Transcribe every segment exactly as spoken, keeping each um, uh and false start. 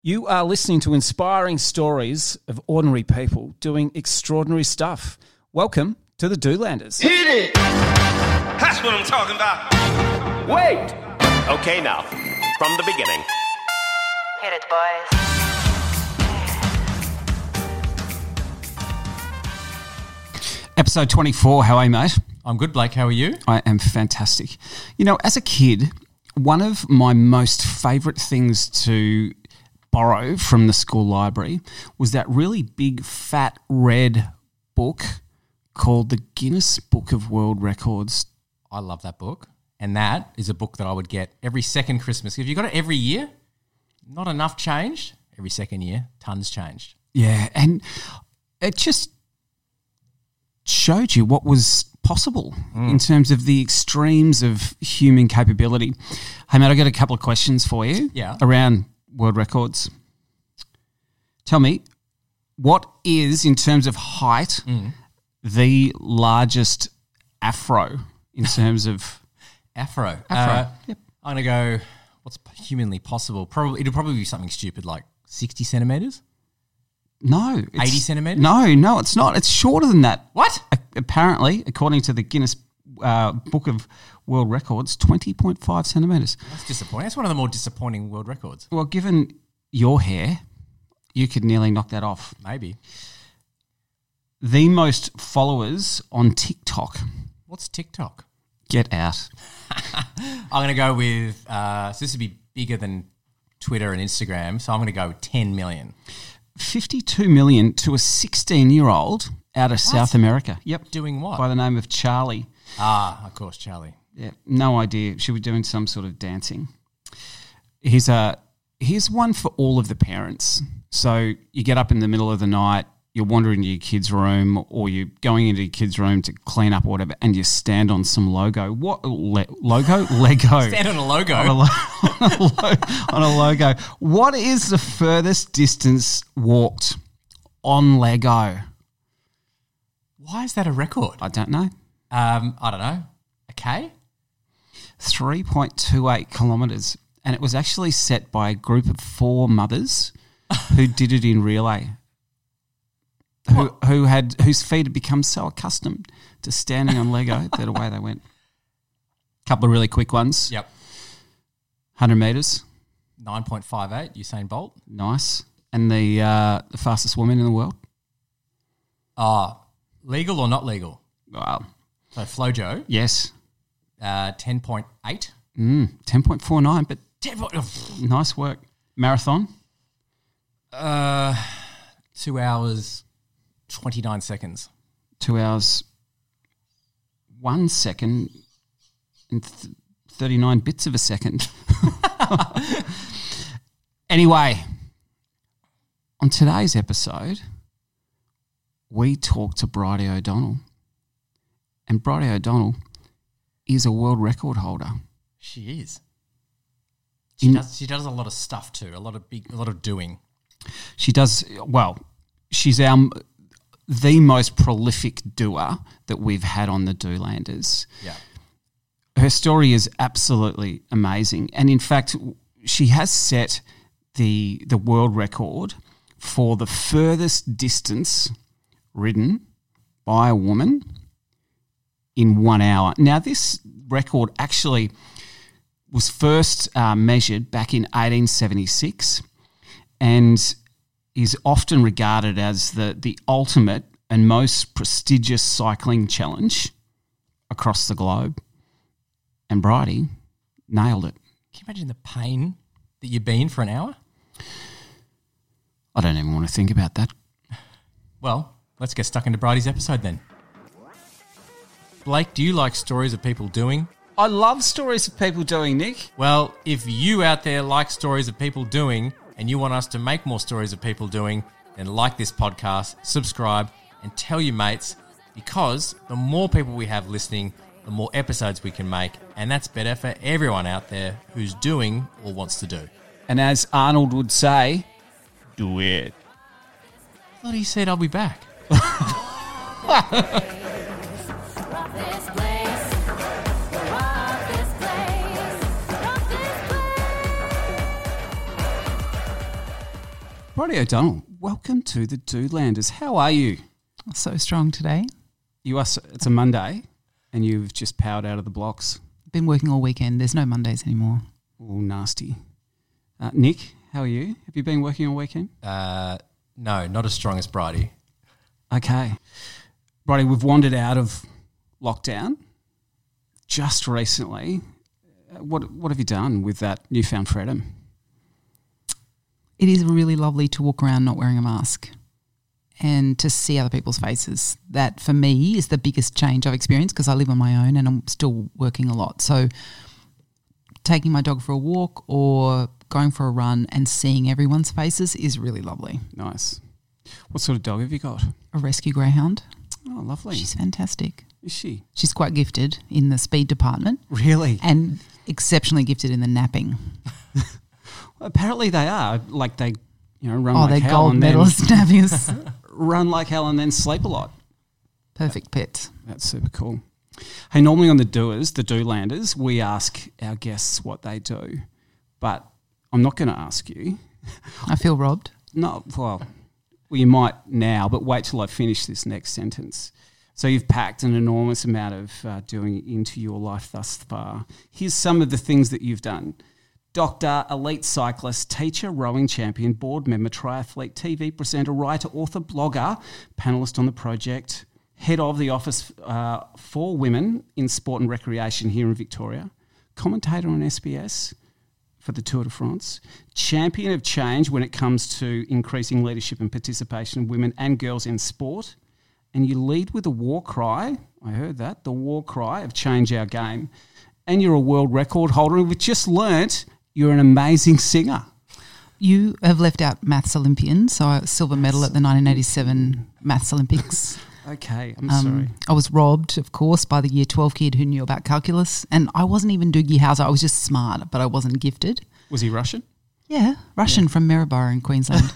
You are listening to inspiring stories of ordinary people doing extraordinary stuff. Welcome to the Doolanders. Hit it! That's what I'm talking about. Wait! Okay, now, from the beginning. Hit it, boys. Episode twenty-four. How are you, mate? I'm good, Blake. How are you? I am fantastic. You know, as a kid, one of my most favourite things to borrow from the school library was that really big, fat, red book called the Guinness Book of World Records. I love that book. And that is a book that I would get every second Christmas. If you got it every year, not enough changed. Every second year, tons changed. Yeah, and it just showed you what was possible mm. in terms of the extremes of human capability. Hey, mate, I've got a couple of questions for you yeah. around world records. Tell me, what is, in terms of height, mm. the largest afro in terms of... Afro. Afro, uh, yep. I'm going to go, what's humanly possible? Probably It'll probably be something stupid like sixty centimetres? No. It's, eighty centimetres? No, no, it's not. It's shorter than that. What? A- apparently, according to the Guinness uh, Book of World Records, twenty point five centimetres. That's disappointing. That's one of the more disappointing world records. Well, given your hair, you could nearly knock that off. Maybe. The most followers on TikTok. What's TikTok? Get out. I'm going to go with, uh, so this would be bigger than Twitter and Instagram, so I'm going to go ten million. fifty-two million to a sixteen-year-old out of what? South America. Yep. Doing what? By the name of Charlie. Ah, of course, Charlie. Yeah, no idea. She was doing some sort of dancing. Here's a here's one for all of the parents. So you get up in the middle of the night, you're wandering into your kid's room, or you're going into your kid's room to clean up or whatever, and you stand on some logo. What le- logo? Lego. Stand on a logo. On a, lo- on, a lo- on a logo. What is the furthest distance walked on Lego? Why is that a record? I don't know. Um, I don't know. A K? three point two eight kilometres. And it was actually set by a group of four mothers who did it in relay. Who, who had whose feet had become so accustomed to standing on Lego that away they went. Couple of really quick ones. Yep. one hundred metres. nine point five eight, Usain Bolt. Nice. And the uh, the fastest woman in the world. Ah, legal or not legal? Wow. So Flojo. Yes. Uh, ten point eight. Mm, ten point four nine, but ten point, nice work. Marathon. Uh, two hours, twenty-nine seconds. Two hours, one second, and th- thirty-nine bits of a second. Anyway, on today's episode, we talk to Bridie O'Donnell. And Bridie O'Donnell is a world record holder. She is. She In, does. She does a lot of stuff too. A lot of big. A lot of doing. She does well. She's our the most prolific doer that we've had on the Doolanders. Yeah. Her story is absolutely amazing, and in fact, she has set the the world record for the furthest distance ridden by a woman in one hour. Now, this record actually was first uh, measured back in eighteen seventy-six and is often regarded as the, the ultimate and most prestigious cycling challenge across the globe. And Bridie nailed it. Can you imagine the pain that you've been for an hour? I don't even want to think about that. Well, let's get stuck into Bridie's episode then. Blake, do you like stories of people doing? I love stories of people doing, Nick. Well, if you out there like stories of people doing and you want us to make more stories of people doing, then like this podcast, subscribe, and tell your mates, because the more people we have listening, the more episodes we can make, and that's better for everyone out there who's doing or wants to do. And as Arnold would say, do it. I thought he said I'll be back. Brodie O'Donnell, welcome to the Dolanders. How are you? So strong today. You are. So, it's a Monday, and you've just powered out of the blocks. Been working all weekend. There's no Mondays anymore. Oh, nasty. Uh, Nick, how are you? Have you been working all weekend? Uh, no, not as strong as Bridie. Okay. Brodie, we've wandered out of lockdown just recently. Uh, What what have you done with that newfound freedom? It is really lovely to walk around not wearing a mask and to see other people's faces. That, for me, is the biggest change I've experienced because I live on my own and I'm still working a lot. So taking my dog for a walk or going for a run and seeing everyone's faces is really lovely. Nice. What sort of dog have you got? A rescue greyhound. Oh, lovely. She's fantastic. Is she? She's quite gifted in the speed department Really? and exceptionally gifted in the napping. Apparently they are. Like they, you know, run Oh, like they're hell gold and then medalist nappies. run like hell and then sleep a lot. Perfect pets. That's super cool. Hey, normally on the Doers, the Dolanders, we ask our guests what they do, but I'm not going to ask you. I feel robbed. No, well, well, you might now, but wait till I finish this next sentence. So you've packed an enormous amount of uh, doing into your life thus far. Here's some of the things that you've done. Doctor, elite cyclist, teacher, rowing champion, board member, triathlete, T V presenter, writer, author, blogger, panellist on the project, head of the Office uh, for Women in Sport and Recreation here in Victoria, commentator on S B S for the Tour de France, champion of change when it comes to increasing leadership and participation of women and girls in sport, and you lead with a war cry, I heard that, the war cry of change our game, and you're a world record holder, and we've just learnt you're an amazing singer. You have left out Maths Olympian, so I silver medal at the nineteen eighty-seven Maths Olympics. Okay, I'm Um, sorry. I was robbed, of course, by the year twelve kid who knew about calculus, and I wasn't even Doogie Howser. I was just smart, but I wasn't gifted. Was he Russian? Yeah, Russian from Maryborough in Queensland.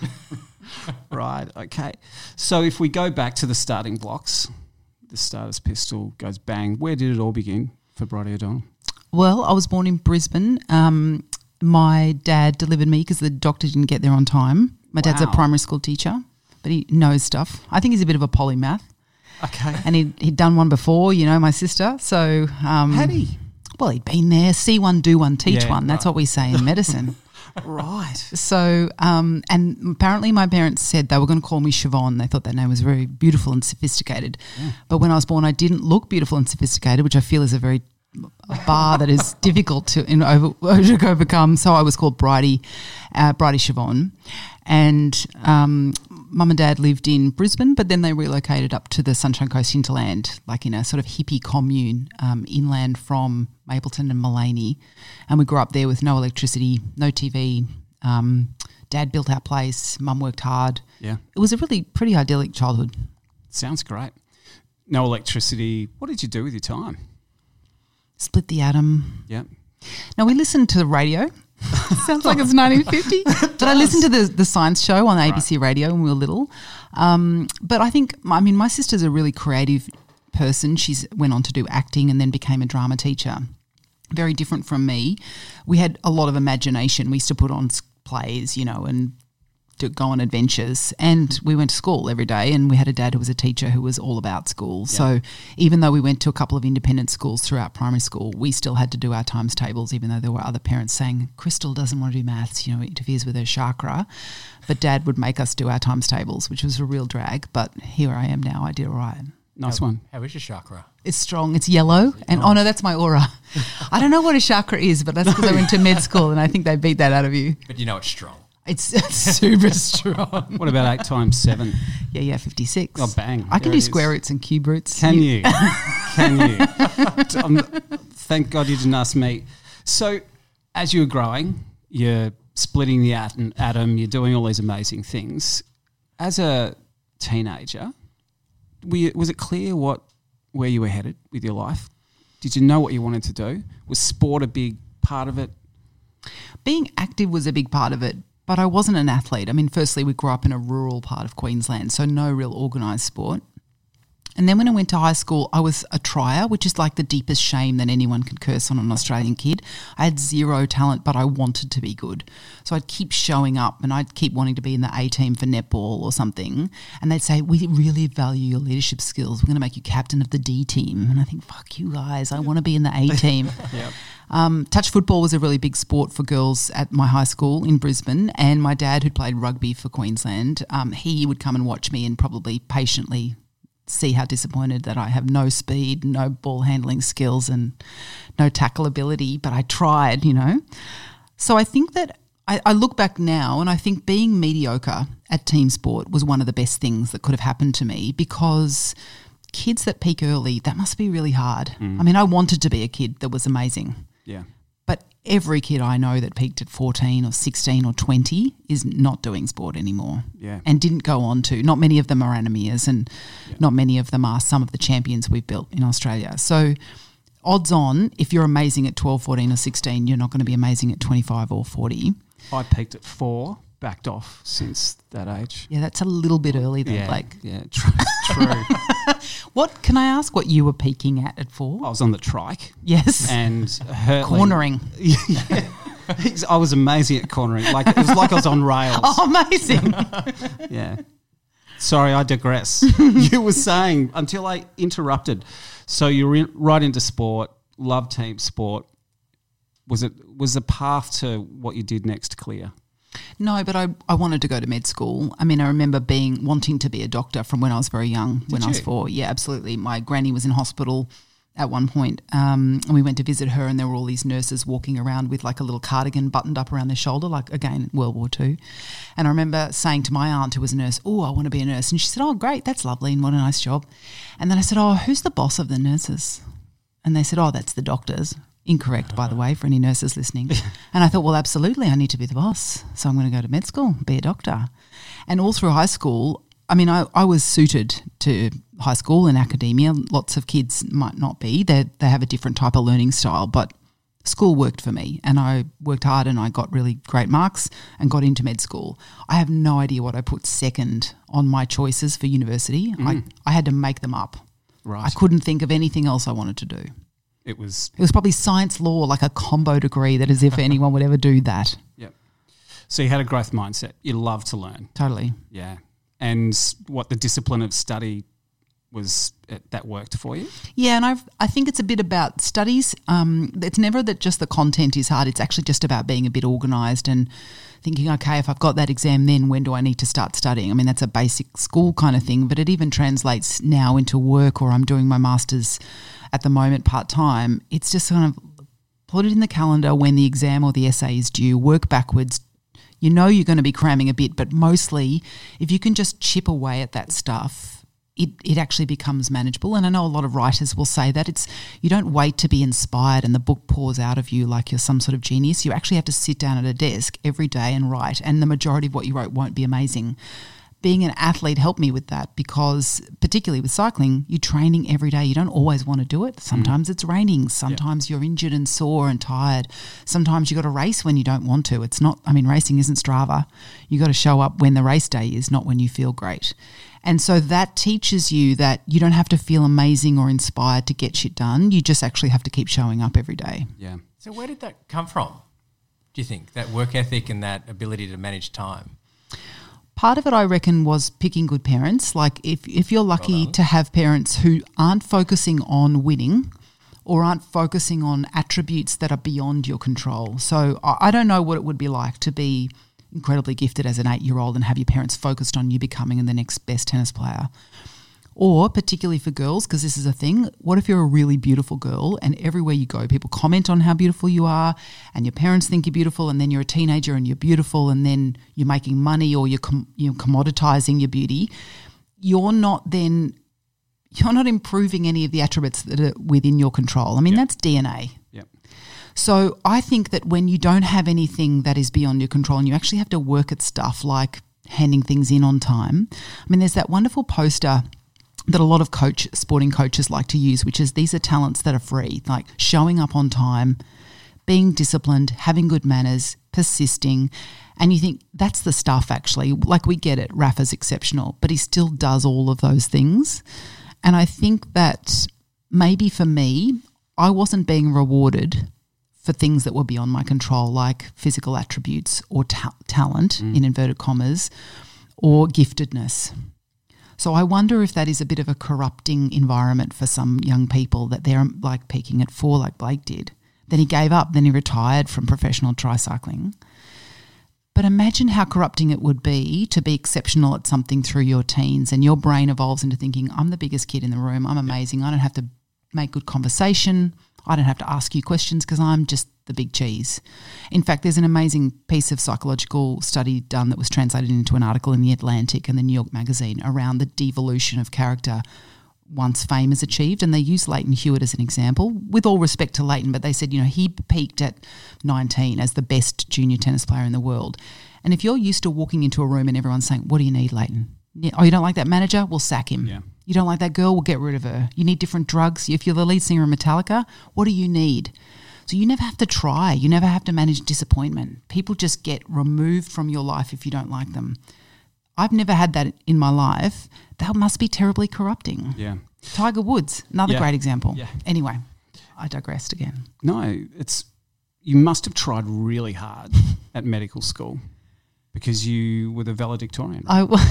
Right, okay. So if we go back to the starting blocks, the starter's pistol goes bang. Where did it all begin for Brodie O'Donnell? Well, I was born in Brisbane. Um, my dad delivered me because the doctor didn't get there on time. My dad's a Wow. primary school teacher, but he knows stuff. I think he's a bit of a polymath. Okay. And he'd, he'd done one before, you know, my sister. So, um, Had he? Well, he'd been there. See one, do one, teach Yeah, one. That's right. what we say in medicine. Right. So, um, and apparently my parents said they were going to call me Siobhan. They thought that name was very beautiful and sophisticated. But when I was born, I didn't look beautiful and sophisticated, which I feel is a very a bar that is difficult to, in, over, to overcome. So I was called Bridie, uh, Bridie Siobhan. And um, mum and dad lived in Brisbane, but then they relocated up to the Sunshine Coast hinterland, like in a sort of hippie commune um, inland from Mapleton and Mullaney. And we grew up there with no electricity, no T V. Um, dad built our place. Mum worked hard. Yeah. It was a really pretty idyllic childhood. Sounds great. No electricity. What did you do with your time? Split the atom. Yeah. Now, we listened to the radio. Sounds like it's nineteen fifty. But I listened to the, the science show on A B C Radio when we were little. Um, but I think, I mean, my sister's a really creative person. She's went on to do acting and then became a drama teacher. Very different from me. We had a lot of imagination. We used to put on s- plays, you know, and to go on adventures. And we went to school every day, and we had a dad who was a teacher who was all about school. So even though we went to a couple of independent schools throughout primary school, we still had to do our times tables, even though there were other parents saying, Crystal doesn't want to do maths, you know, it interferes with her chakra. But dad would make us do our times tables, which was a real drag. But here I am now. I did all right. Nice one. How is your chakra? It's strong. It's yellow. And oh, no, that's my aura. I don't know what a chakra is, but that's because I went to med school and I think they beat that out of you. But you know it's strong. It's, it's super strong. What about eight times seven? Yeah, yeah, fifty-six. Oh, bang. I can There do it is. square roots and cube roots. Can you? Can you? Um, thank God you didn't ask me. So as you were growing, you're splitting the atom, atom, you're doing all these amazing things. As a teenager, were you, was it clear what where you were headed with your life? Did you know what you wanted to do? Was sport a big part of it? Being active was a big part of it, but I wasn't an athlete. I mean, firstly, we grew up in a rural part of Queensland, so no real organised sport. And then when I went to high school, I was a trier, which is like the deepest shame that anyone can curse on an Australian kid. I had zero talent, but I wanted to be good. So I'd keep showing up and I'd keep wanting to be in the A team for netball or something. And they'd say, we really value your leadership skills. We're going to make you captain of the D team. And I think, fuck you guys, I want to be in the A team. Yep. Um, touch football was a really big sport for girls at my high school in Brisbane, and my dad, who played rugby for Queensland, um, he would come and watch me and probably patiently see how disappointed that I have no speed, no ball handling skills and no tackle ability, but I tried, you know. So I think that I, I look back now and I think being mediocre at team sport was one of the best things that could have happened to me, because kids that peak early, that must be really hard. Mm. I mean, I wanted to be a kid that was amazing. Yeah. But every kid I know that peaked at fourteen or sixteen or twenty is not doing sport anymore. Yeah. And didn't go on to. Not many of them are Anamias, and yeah. not many of them are some of the champions we've built in Australia. So odds on, if you're amazing at twelve, fourteen or sixteen, you're not going to be amazing at twenty-five or forty. I peaked at four, backed off since that age. Yeah, that's a little bit early then, yeah, Blake. Yeah, true. true. What, can I ask what you were peaking at at four? I was on the trike. Yes. And hurtling. Cornering. Yeah. I was amazing at cornering. Like it was like I was on rails. Oh, amazing. Yeah. Sorry, I digress. You were saying until I interrupted. So you're in, right into sport, love team sport. Was it was the path to what you did next clear? No, but I, I wanted to go to med school. I mean, I remember being wanting to be a doctor from when I was very young, Did when you? I was four. Yeah, absolutely. My granny was in hospital at one point, um, and we went to visit her, and there were all these nurses walking around with like a little cardigan buttoned up around their shoulder, like, again, World War Two. And I remember saying to my aunt, who was a nurse, oh, I want to be a nurse. And she said, oh, great, that's lovely and what a nice job. And then I said, oh, who's the boss of the nurses? And they said, oh, that's the doctors. Incorrect, by the way, for any nurses listening. And I thought, well, absolutely, I need to be the boss. So I'm going to go to med school, be a doctor. And all through high school, I mean, I, I was suited to high school and academia. Lots of kids might not be. They they have a different type of learning style, but school worked for me, and I worked hard and I got really great marks and got into med school. I have no idea what I put second on my choices for university. Mm. I, I had to make them up. Right. I couldn't think of anything else I wanted to do. It was It was probably science law, like a combo degree, that as if anyone would ever do that. Yep. So you had a growth mindset. You love to learn. Totally. Yeah. And what the discipline of study was, it, that worked for you? Yeah, and I've, I think it's a bit about studies. Um, it's never that just the content is hard. It's actually just about being a bit organised and thinking, okay, if I've got that exam, then when do I need to start studying? I mean, that's a basic school kind of thing, but it even translates now into work, or I'm doing my master's at the moment part-time. It's just kind of put it in the calendar when the exam or the essay is due, work backwards. You know you're going to be cramming a bit, but mostly if you can just chip away at that stuff, it, it actually becomes manageable. And I know a lot of writers will say that. It's you don't wait to be inspired and the book pours out of you like you're some sort of genius. You actually have to sit down at a desk every day and write, and the majority of what you wrote won't be amazing. Being an athlete helped me with that, because particularly with cycling, you're training every day. You don't always want to do it. Sometimes mm. it's raining. Sometimes yeah. you're injured and sore and tired. Sometimes you got to race when you don't want to. It's not, I mean, racing isn't Strava. You got to show up when the race day is, not when you feel great. And so that teaches you that you don't have to feel amazing or inspired to get shit done. You just actually have to keep showing up every day. Yeah. So where did that come from, do you think, that work ethic and that ability to manage time? Part of it, I reckon, was picking good parents. Like if, if you're lucky well to have parents who aren't focusing on winning or aren't focusing on attributes that are beyond your control. So I, I don't know what it would be like to be incredibly gifted as an eight-year-old and have your parents focused on you becoming the next best tennis player. Or particularly for girls, because this is a thing, what if you're a really beautiful girl and everywhere you go people comment on how beautiful you are and your parents think you're beautiful, and then you're a teenager and you're beautiful, and then you're making money or you're, com- you're commoditizing your beauty. You're not then, you're not improving any of the attributes that are within your control. I mean, yep. that's D N A. Yep. So I think that when you don't have anything that is beyond your control and you actually have to work at stuff like handing things in on time. I mean, there's that wonderful poster that a lot of coach sporting coaches like to use, which is these are talents that are free, like showing up on time, being disciplined, having good manners, persisting. And you think that's the stuff actually. Like we get it, Rafa's exceptional, but he still does all of those things. And I think that maybe for me, I wasn't being rewarded for things that were beyond my control, like physical attributes or ta- talent, mm. in inverted commas, or giftedness. So I wonder if that is a bit of a corrupting environment for some young people, that they're like peaking at four like Blake did. Then he gave up, then he retired from professional tricycling. But imagine how corrupting it would be to be exceptional at something through your teens, and your brain evolves into thinking, I'm the biggest kid in the room, I'm amazing, I don't have to make good conversation, I don't have to ask you questions because I'm just the big cheese. In fact, there's an amazing piece of psychological study done that was translated into an article in The Atlantic and the New York Magazine around the devolution of character once fame is achieved, and they use Leighton Hewitt as an example, with all respect to Leighton, but they said, you know, he peaked at nineteen as the best junior tennis player in the world. And if you're used to walking into a room and everyone's saying, what do you need, Leighton? Yeah, oh, you don't like that manager? We'll sack him. Yeah. You don't like that girl? We'll get rid of her. You need different drugs? If you're the lead singer of Metallica, what do you need? So you never have to try. You never have to manage disappointment. People just get removed from your life if you don't like them. I've never had that in my life. That must be terribly corrupting. Yeah. Tiger Woods, another Yeah. great example. Yeah. Anyway, I digressed again. No, it's you must have tried really hard at medical school because you were the valedictorian. Right? I, w-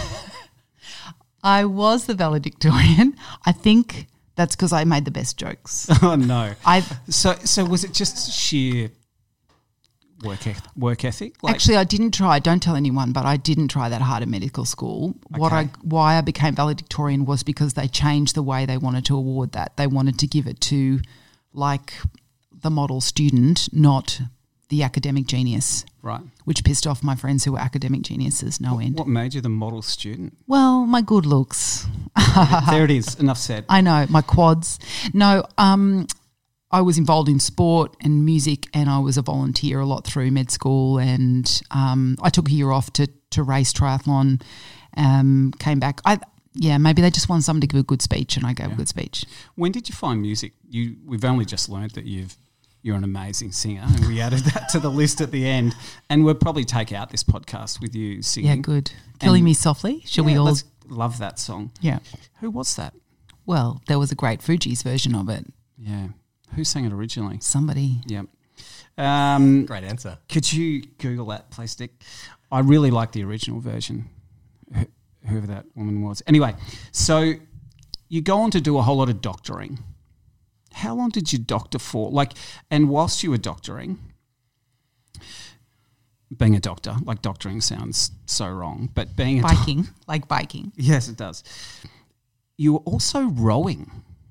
I was the valedictorian. I think that's because I made the best jokes. Oh no! I So so was it just sheer work eth- work ethic? Like, Actually, I didn't try. Don't tell anyone, but I didn't try that hard at medical school. What Okay. I why I became valedictorian was because they changed the way they wanted to award that. They wanted to give it to like the model student, not the academic genius, right. which pissed off my friends who were academic geniuses, no end. What made you the model student? Well, my good looks. There it is. Enough said. I know, my quads. No, um, I was involved in sport and music, and I was a volunteer a lot through med school, and um, I took a year off to to race triathlon, um, came back. I Yeah, maybe they just wanted someone to give a good speech, and I gave Yeah. a good speech. When did you find music? You we've only just learned that you've you're an amazing singer, and we added that to the list at the end. And we'll probably take out this podcast with you singing. Yeah, good. Killing And- Me Softly. Should we Yeah, all? let's- love that song. Yeah. Who was that? Well, there was a great Fugees version of it. Yeah. Who sang it originally? Somebody. Yeah. Um, Great answer. could you Google that, please, Dick? I really like the original version, wh- whoever that woman was. Anyway, so you go on to do a whole lot of doctoring. How long did you doctor for? Like, and whilst you were doctoring, being a doctor, like doctoring sounds so wrong, but being a doc- Biking, like biking. yes, it does. You were also rowing.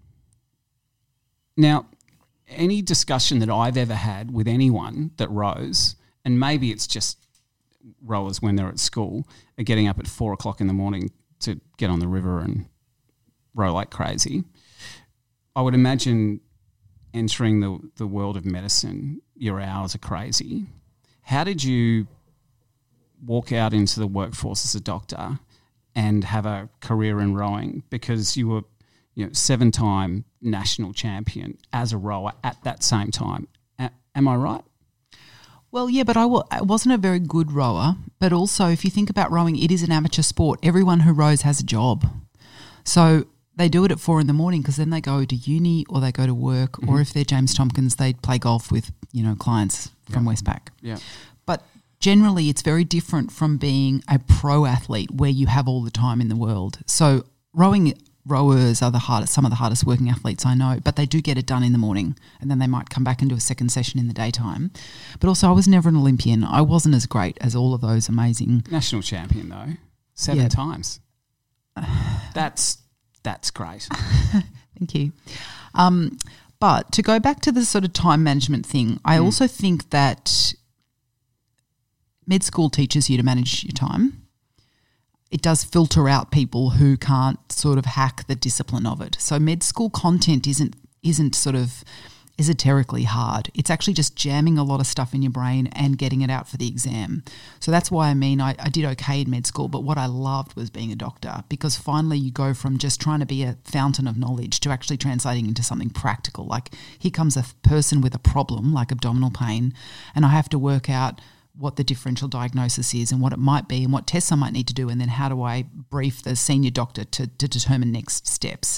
Now, any discussion that I've ever had with anyone that rows, and maybe it's just rowers when they're at school, are getting up at four o'clock in the morning to get on the river and row like crazy. I would imagine entering the, the world of medicine, your hours are crazy. How did you walk out into the workforce as a doctor and have a career in rowing? Because you were, you know, seven-time national champion as a rower at that same time. A- am I right? Well, yeah, but I, w- I wasn't a very good rower. But also, if you think about rowing, it is an amateur sport. Everyone who rows has a job. So they do it at four in the morning because then they go to uni or they go to work, mm-hmm. or if they're James Tompkins, they play golf with, you know, clients from Yeah. Westpac. Yeah. But generally, it's very different from being a pro athlete where you have all the time in the world. So rowing rowers are the hardest, some of the hardest working athletes I know, but they do get it done in the morning, and then they might come back and do a second session in the daytime. But also, I was never an Olympian. I wasn't as great as all of those amazing. National champion, though. Seven Yeah. times. That's that's great. Thank you. Um, but to go back to the sort of time management thing, I Mm. also think that med school teaches you to manage your time. It does filter out people who can't sort of hack the discipline of it. So med school content isn't isn't sort of esoterically hard. It's actually just jamming a lot of stuff in your brain and getting it out for the exam. So that's why I mean I, I did okay in med school, but what I loved was being a doctor, because finally you go from just trying to be a fountain of knowledge to actually translating into something practical. Like, here comes a person with a problem like abdominal pain, and I have to work out what the differential diagnosis is and what it might be and what tests I might need to do, and then how do I brief the senior doctor to, to determine next steps.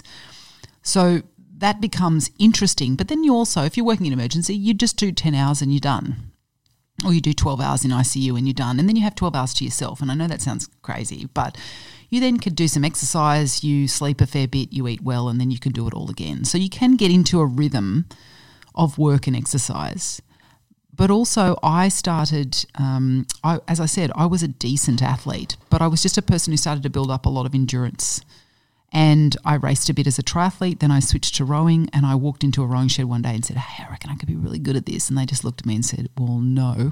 So that becomes interesting. But then you also, if you're working in emergency, you just do ten hours and you're done. Or you do twelve hours in I C U and you're done. And then you have twelve hours to yourself. And I know that sounds crazy, but you then could do some exercise, you sleep a fair bit, you eat well, and then you can do it all again. So you can get into a rhythm of work and exercise. But also I started, um, I, as I said, I was a decent athlete, but I was just a person who started to build up a lot of endurance. And I raced a bit as a triathlete, then I switched to rowing, and I walked into a rowing shed one day and said, hey, I reckon I could be really good at this. And they just looked at me and said, well, no,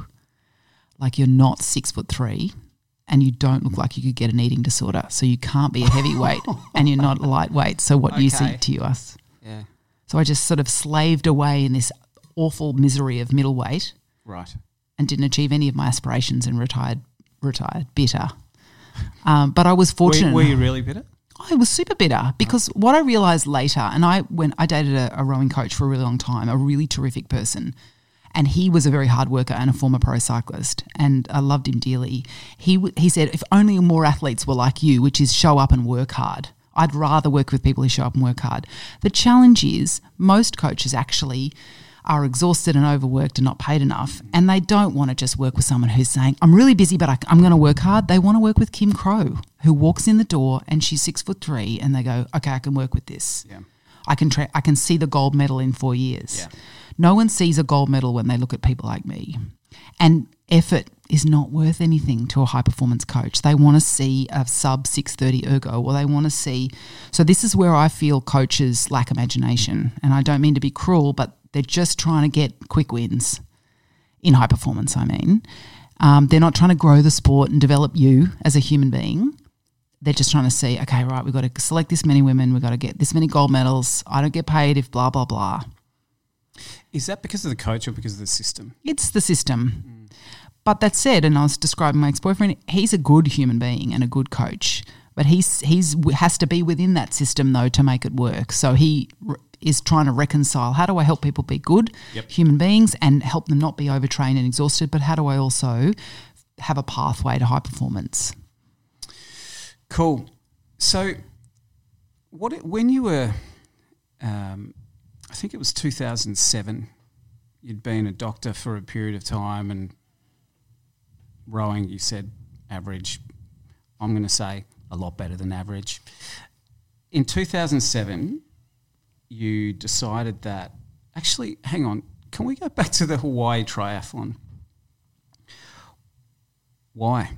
like you're not six foot three and you don't look like you could get an eating disorder. So you can't be a heavyweight and you're not a lightweight. So what use Okay. to you us? Yeah. So I just sort of slaved away in this awful misery of middleweight Right. and didn't achieve any of my aspirations and retired, retired bitter. Um, but I was Were, fortunate. were you really bitter? I was super bitter because what I realised later, and I when I dated a, a rowing coach for a really long time, a really terrific person, and he was a very hard worker and a former pro cyclist, and I loved him dearly. He w- he said, if only more athletes were like you, which is show up and work hard. I'd rather work with people who show up and work hard. The challenge is most coaches actually are exhausted and overworked and not paid enough, and they don't want to just work with someone who's saying, I'm really busy but I, I'm going to work hard. They want to work with Kim Crow, who walks in the door and she's six foot three and they go, okay, I can work with this. Yeah. I can tra- I can see the gold medal in four years. Yeah. No one sees a gold medal when they look at people like me. And effort is not worth anything to a high-performance coach. They want to see a sub six thirty ergo, or they want to see – so this is where I feel coaches lack imagination. And I don't mean to be cruel, but they're just trying to get quick wins in high performance, I mean. Um, they're not trying to grow the sport and develop you as a human being. They're just trying to see, okay, right, we've got to select this many women, we've got to get this many gold medals. I don't get paid if blah, blah, blah. Is that because of the coach or because of the system? It's the system. But that said, and I was describing my ex-boyfriend, he's a good human being and a good coach, but he's he's has to be within that system though to make it work. So he r- is trying to reconcile, how do I help people be good Yep. human beings and help them not be overtrained and exhausted, but how do I also have a pathway to high performance? Cool. So, what it- when you were, um, I think it was two thousand seven, you'd been a doctor for a period of time and rowing, you said average. I'm going to say a lot better than average. In two thousand seven, you decided that, actually, hang on, can we go back to the Hawaii Triathlon? Why?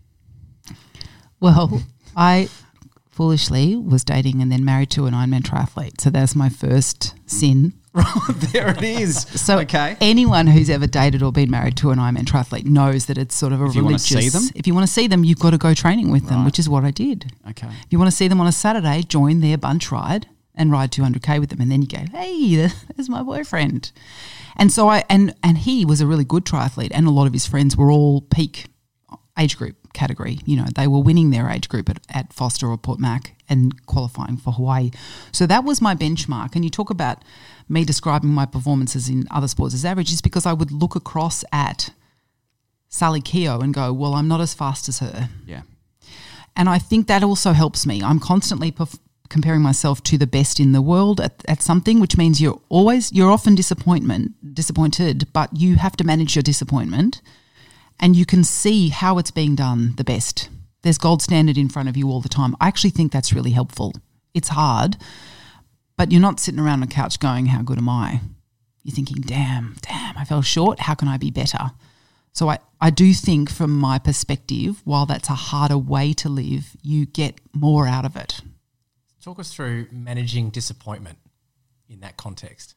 Well, I foolishly was dating and then married to an Ironman triathlete. So that's my first sin. There it is. So okay. anyone who's ever dated or been married to an Ironman triathlete knows that it's sort of a If you wanna religious. see them? If you want to see them, you've got to go training with them, Right. which is what I did. Okay. If you want to see them on a Saturday, join their bunch ride and ride two hundred K with them, and then you go, hey, there's my boyfriend. And so I and and he was a really good triathlete, and a lot of his friends were all peak age group category. You know, they were winning their age group at, at Foster or Port Mac and qualifying for Hawaii. So that was my benchmark. And you talk about me describing my performances in other sports as average is because I would look across at Sally Keogh and go, well, I'm not as fast as her. Yeah. And I think that also helps me. I'm constantly perf- comparing myself to the best in the world at, at something, which means you're always, you're often disappointment, disappointed, but you have to manage your disappointment and you can see how it's being done the best. There's gold standard in front of you all the time. I actually think that's really helpful. It's hard, but you're not sitting around on the couch going, how good am I? You're thinking, damn, damn, I fell short. How can I be better? So I, I do think from my perspective, while that's a harder way to live, you get more out of it. Talk us through managing disappointment in that context.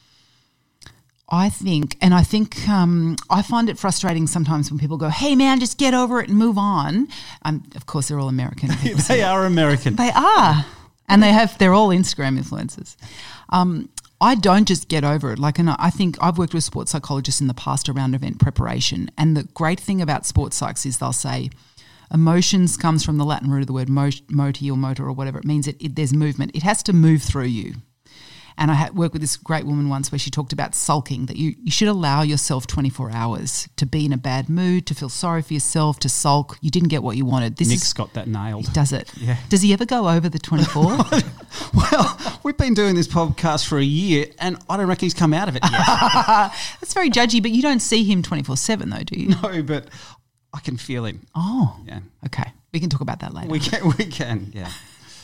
I think, and I think um, I find it frustrating sometimes when people go, hey, man, just get over it and move on. Um, of course, they're all American. They are American. They are. And they have, they're all Instagram influencers. Um, I don't just get over it. Like, and I think I've worked with sports psychologists in the past around event preparation. And the great thing about sports psychs is they'll say emotions comes from the Latin root of the word mot- moti or motor or whatever. It means it, it there's movement. It has to move through you. And I had worked with this great woman once where she talked about sulking, that you, you should allow yourself twenty-four hours to be in a bad mood, to feel sorry for yourself, to sulk. You didn't get what you wanted. This Nick's is, got that nailed. does it? Yeah. Does he ever go over the twenty-four? Well, we've been doing this podcast for a year and I don't reckon he's come out of it yet. That's very judgy, but you don't see him twenty-four seven though, do you? No, but I can feel him. Oh, Yeah. okay. We can talk about that later. We can, we can, yeah.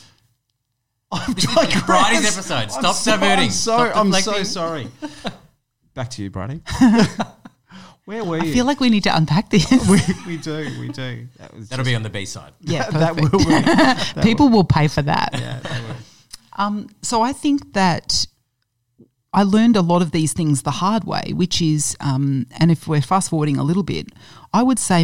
I'm This is Bridie's episode. Stop diverting. I'm so, Stop I'm so deflecting. sorry. Back to you, Bridie. Where were I you? feel like we need to unpack this. we, we do, we do. That was That'll be on the B side. yeah, that perfect. will be. That People will pay for that. Yeah, that will. Um, so I think that I learned a lot of these things the hard way, which is, um, and if we're fast forwarding a little bit, I would say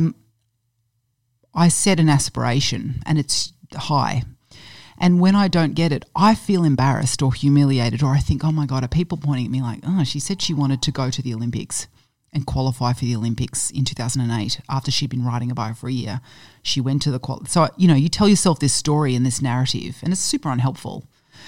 I set an aspiration and it's high. And when I don't get it, I feel embarrassed or humiliated, or I think, oh my God, are people pointing at me like, oh, she said she wanted to go to the Olympics and qualify for the Olympics in two thousand eight after she'd been writing a bio for a year. She went to the qual. So, you know, you tell yourself this story and this narrative and it's super unhelpful.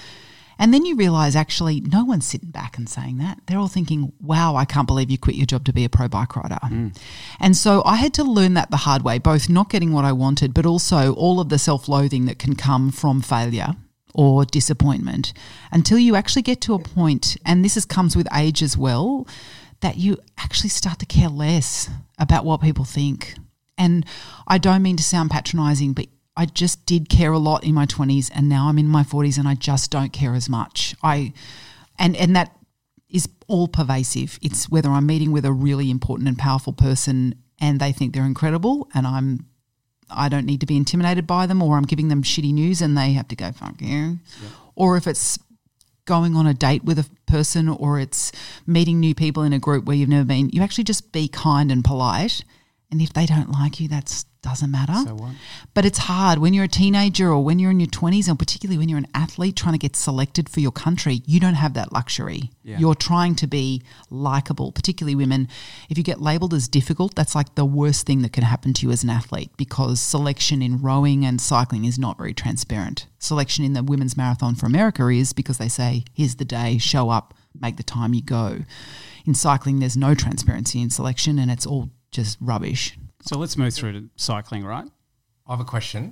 And then you realise actually no one's sitting back and saying that. They're all thinking, wow, I can't believe you quit your job to be a pro bike rider. Mm. And so I had to learn that the hard way, both not getting what I wanted, but also all of the self-loathing that can come from failure or disappointment until you actually get to a point, and this is, comes with age as well, that you actually start to care less about what people think. And I don't mean to sound patronising, but I just did care a lot in my twenties and now I'm in my forties and I just don't care as much. I and and that is all pervasive. It's whether I'm meeting with a really important and powerful person and they think they're incredible and I'm I don't need to be intimidated by them, or I'm giving them shitty news and they have to go, fuck you. Yeah. Or if it's going on a date with a person or it's meeting new people in a group where you've never been, you actually just be kind and polite. And if they don't like you, that doesn't matter. So what? But it's hard when you're a teenager or when you're in your twenties, and particularly when you're an athlete trying to get selected for your country, you don't have that luxury. Yeah. You're trying to be likable, particularly women. If you get labelled as difficult, that's like the worst thing that can happen to you as an athlete, because selection in rowing and cycling is not very transparent. Selection in the women's marathon for America is because they say, here's the day, show up, make the time, you go. In cycling, there's no transparency in selection and it's all just rubbish. So let's move through to cycling, right? I have a question.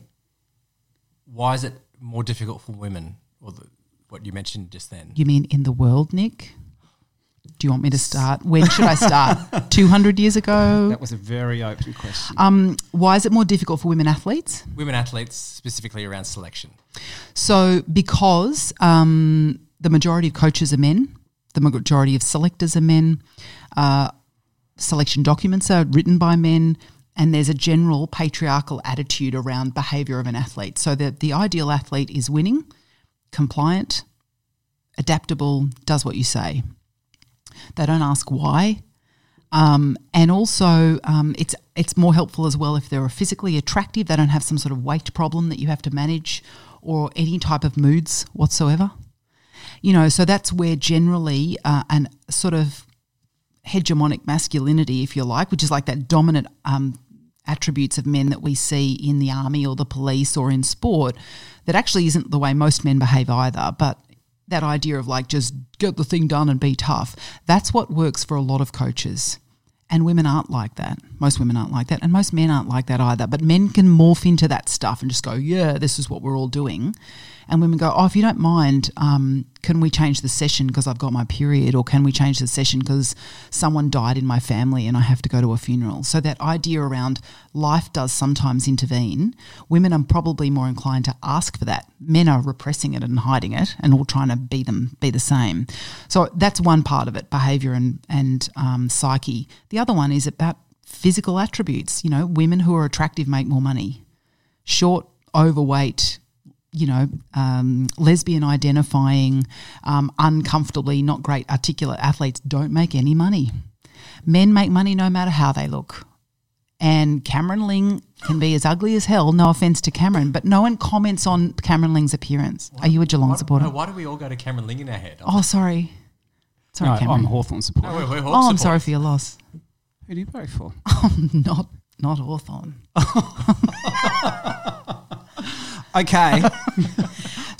Why is it more difficult for women, or the, what you mentioned just then? You mean in the world, Nick? Do you want me to start? When should I start? two hundred years ago? That was a very open question. Um, why is it more difficult for women athletes? Women athletes, specifically around selection. So because um, the majority of coaches are men, the majority of selectors are men, uh, selection documents are written by men, and there's a general patriarchal attitude around behaviour of an athlete. So the, the ideal athlete is winning, compliant, adaptable, does what you say. They don't ask why. Um, and also um, it's it's more helpful as well if they're physically attractive. They don't have some sort of weight problem that you have to manage or any type of moods whatsoever. You know, so that's where generally uh, an sort of hegemonic masculinity, if you like, which is like that dominant um, attributes of men that we see in the army or the police or in sport, that actually isn't the way most men behave either, but that idea of like just get the thing done and be tough, that's what works for a lot of coaches. And women aren't like that. Most women aren't like that. And most men aren't like that either. But men can morph into that stuff and just go, yeah, this is what we're all doing. And women go, oh, if you don't mind, um, can we change the session because I've got my period, or can we change the session because someone died in my family and I have to go to a funeral? So that idea around life does sometimes intervene. Women are probably more inclined to ask for that. Men are repressing it and hiding it and all trying to be them, be the same. So that's one part of it, behaviour and, and um, psyche. The other one is about physical attributes. You know, women who are attractive make more money. Short, overweight, you know, um, lesbian identifying, um, uncomfortably not great articulate athletes don't make any money. Men make money no matter how they look. And Cameron Ling can be as ugly as hell, no offence to Cameron, but no one comments on Cameron Ling's appearance. Why, Are you a Geelong why, supporter? No, why do we all go to Cameron Ling in our head? Oh, sorry. Sorry, no, Cameron. I'm a Hawthorn supporter. No, we're, we're oh, I'm sorry for your loss. Who do you vote for? not not Hawthorn. Okay.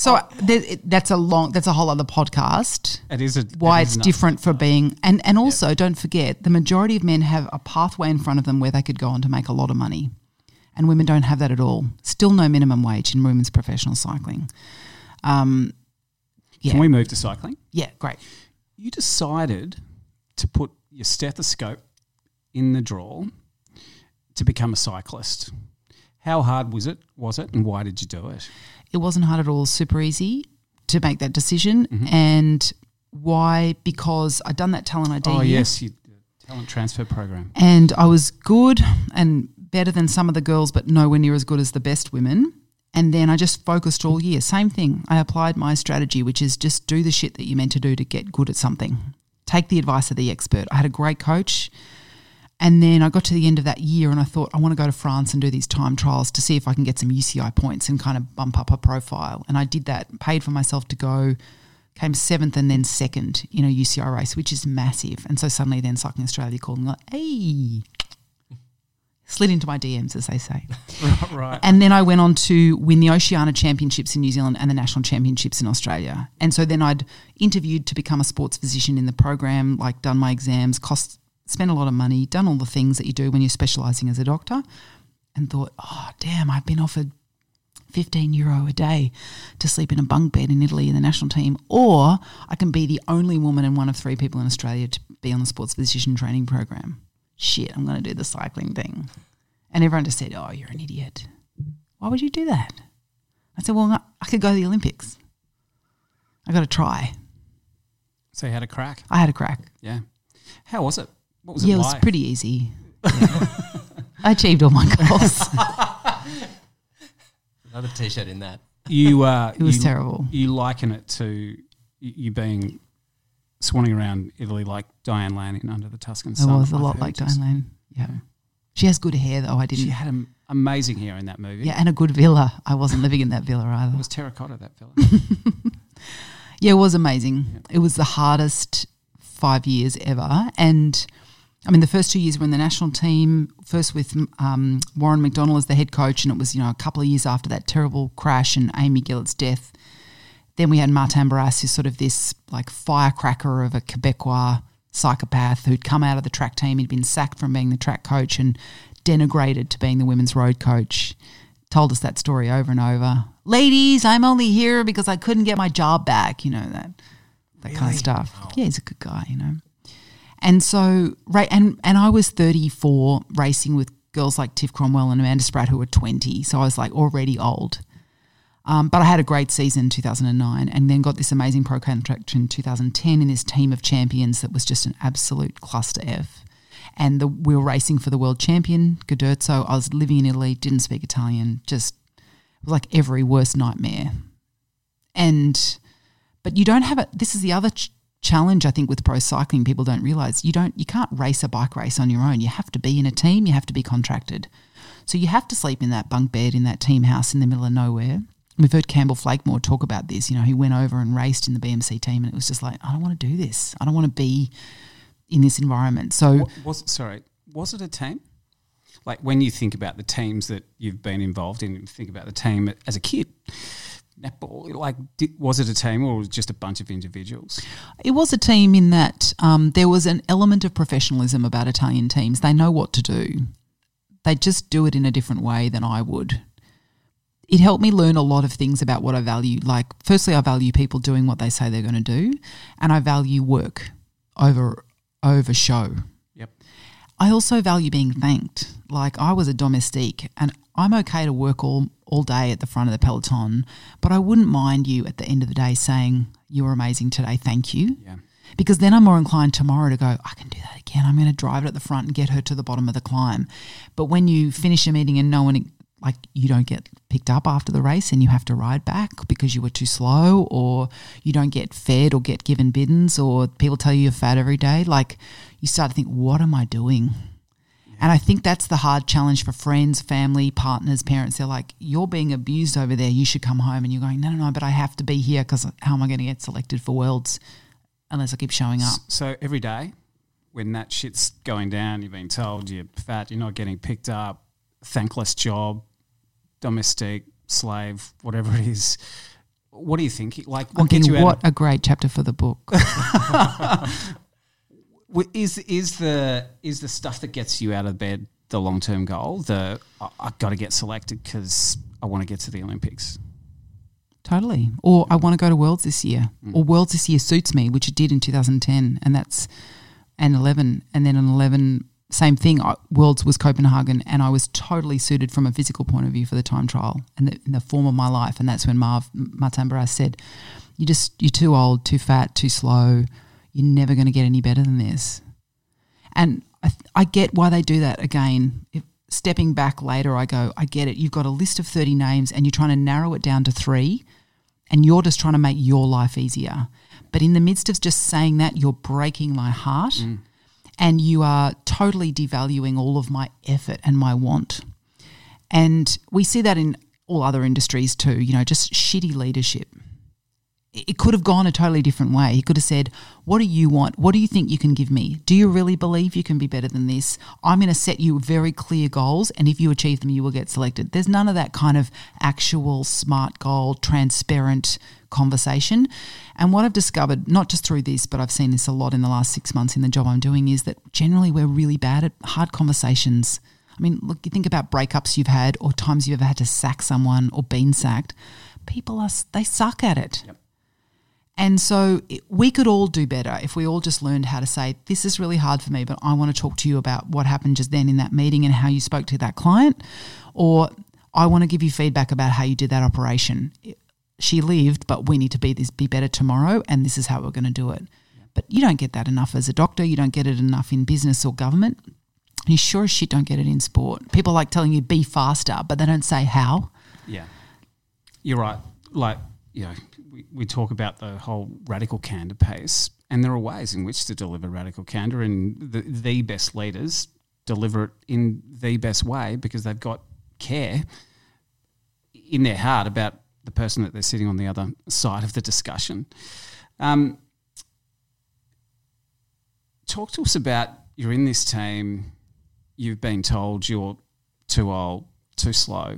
So uh, there, it, that's a long, that's a whole other podcast. It is a why it it's is another different for being, and and also don't forget the majority of men have a pathway in front of them where they could go on to make a lot of money, and women don't have that at all. Still no minimum wage in women's professional cycling. Um, yeah. Can we move to cycling? Yeah, great. You decided to put your stethoscope in the drawer to become a cyclist. How hard was it? Was it, and why did you do it? It wasn't hard at all. Super easy to make that decision, Mm-hmm. and why? Because I'd done that talent I D. Oh year, yes, you, the talent transfer program. and I was good and better than some of the girls, but nowhere near as good as the best women. And then I just focused all year. Same thing. I applied my strategy, which is just do the shit that you're meant to do to get good at something. Take the advice of the expert. I had a great coach. And then I got to the end of that year and I thought, I want to go to France and do these time trials to see if I can get some U C I points and kind of bump up a profile. And I did that, paid for myself to go, came seventh and then second in a U C I race, which is massive. And so suddenly then Cycling Australia called me like, hey, slid into my D Ms, as they say. Right. And then I went on to win the Oceania Championships in New Zealand and the National Championships in Australia. And so then I'd interviewed to become a sports physician in the program, like done my exams, cost spent a lot of money, done all the things that you do when you're specialising as a doctor, and thought, oh, damn, I've been offered fifteen euro a day to sleep in a bunk bed in Italy in the national team, or I can be the only woman and one of three people in Australia to be on the sports physician training program. Shit, I'm going to do the cycling thing. And everyone just said, oh, you're an idiot. Why would you do that? I said, well, I could go to the Olympics. I got to try. So you had a crack. I had a crack. Yeah. How was it? What was it Yeah, it like? was pretty easy. Yeah. I achieved all my goals. Another T-shirt in that. You, uh, It was you- terrible. You liken it to y- you being swanning around Italy like Diane Lane in Under the Tuscan It Sun. was a I've lot heard. like Just- Diane Lane. Yeah. She has good hair though. I didn't. She had an amazing hair in that movie. Yeah, and a good villa. I wasn't living in that villa either. It was terracotta, that fella. Yeah, it was amazing. It was the hardest five years ever. And I mean, the first two years were in the national team, first with um, Warren McDonnell as the head coach, and it was, you know, a couple of years after that terrible crash and Amy Gillett's death. Then we had Martin Barras, who's sort of this like firecracker of a Quebecois psychopath who'd come out of the track team. He'd been sacked from being the track coach and denigrated to being the women's road coach. Told us that story over and over. Ladies, I'm only here because I couldn't get my job back, you know, that that kind of stuff. Wow. Yeah, he's a good guy, you know. And so, right, and, and I was thirty-four racing with girls like Tiff Cromwell and Amanda Spratt who were twenty, so I was like already old. Um, but I had a great season in two thousand nine and then got this amazing pro contract in two thousand ten in this team of champions that was just an absolute cluster F. And the, we were racing for the world champion, Guderzo. I was living in Italy, didn't speak Italian, just it was like every worst nightmare. And but you don't have it. This is the other ch- challenge I think with pro cycling. People don't realise you don't you can't race a bike race on your own. You have to be in a team. You have to be contracted. So you have to sleep in that bunk bed in that team house in the middle of nowhere. We've heard Campbell Flakemore talk about this. You know, he went over and raced in the B M C team, and it was just like, I don't want to do this. I don't want to be in this environment. So, What, was sorry, was it a team? Like when you think about the teams that you've been involved in, you think about the team as a kid. Netball, like, did, was it a team or was it just a bunch of individuals? it was a team in that um, there was an element of professionalism about Italian teams. They know what to do. They just do it in a different way than I would. It helped me learn a lot of things about what I value. Like, firstly, I value people doing what they say they're going to do, and I value work over over show. Yep. I also value being thanked. Like, I was a domestique, and I'm okay to work all, all day at the front of the peloton, but I wouldn't mind you at the end of the day saying, you were amazing today, thank you. Yeah. Because then I'm more inclined tomorrow to go, I can do that again. I'm going to drive it at the front and get her to the bottom of the climb. But when you finish a meeting and no one, like, you don't get picked up after the race and you have to ride back because you were too slow, or you don't get fed or get given biddens, or people tell you you're fat every day, like, you start to think, what am I doing? Yeah. And I think that's the hard challenge for friends, family, partners, parents. They're like, you're being abused over there. You should come home. And you're going, no, no, no, but I have to be here because how am I going to get selected for Worlds unless I keep showing up? So every day when that shit's going down, you've been told you're fat, you're not getting picked up, thankless job, domestic, slave, whatever it is, what are you thinking? Like, I'm what gets thinking, you out what of, a great chapter for the book. w- is is the is the stuff that gets you out of bed the long term goal? The I, I've got to get selected because I want to get to the Olympics. Totally. Or I want to go to Worlds this year. Mm. Or Worlds this year suits me, which it did in two thousand ten, and that's and eleven, and then an eleven. Same thing. I, Worlds was Copenhagen, and I was totally suited from a physical point of view for the time trial and the, in the form of my life. And that's when Marv Martin Barras said, "You just you're too old, too fat, too slow. You're never going to get any better than this." And I, I get why they do that. Again, if, stepping back later, I go, I get it. You've got a list of thirty names, and you're trying to narrow it down to three, and you're just trying to make your life easier. But in the midst of just saying that, you're breaking my heart. Mm. And you are totally devaluing all of my effort and my want. And we see that in all other industries too, you know, just shitty leadership. It could have gone a totally different way. He could have said, what do you want? What do you think you can give me? Do you really believe you can be better than this? I'm going to set you very clear goals, and if you achieve them, you will get selected. There's none of that kind of actual smart goal, transparent conversation. And what I've discovered, not just through this, but I've seen this a lot in the last six months in the job I'm doing, is that generally we're really bad at hard conversations. I mean, look, you think about breakups you've had or times you've ever had to sack someone or been sacked. People, are they suck at it. Yep. And so it, we could all do better if we all just learned how to say, this is really hard for me, but I want to talk to you about what happened just then in that meeting and how you spoke to that client, or I want to give you feedback about how you did that operation. She lived, but we need to be this be better tomorrow, and this is how we're going to do it. Yeah. But you don't get that enough as a doctor. You don't get it enough in business or government. You sure as shit don't get it in sport. People like telling you be faster, but they don't say how. Yeah, you're right. Like, you know, we, we talk about the whole radical candor pace, and there are ways in which to deliver radical candor, and the, the best leaders deliver it in the best way because they've got care in their heart about the person that they're sitting on the other side of the discussion. Um, talk to us about, you're in this team, you've been told you're too old, too slow.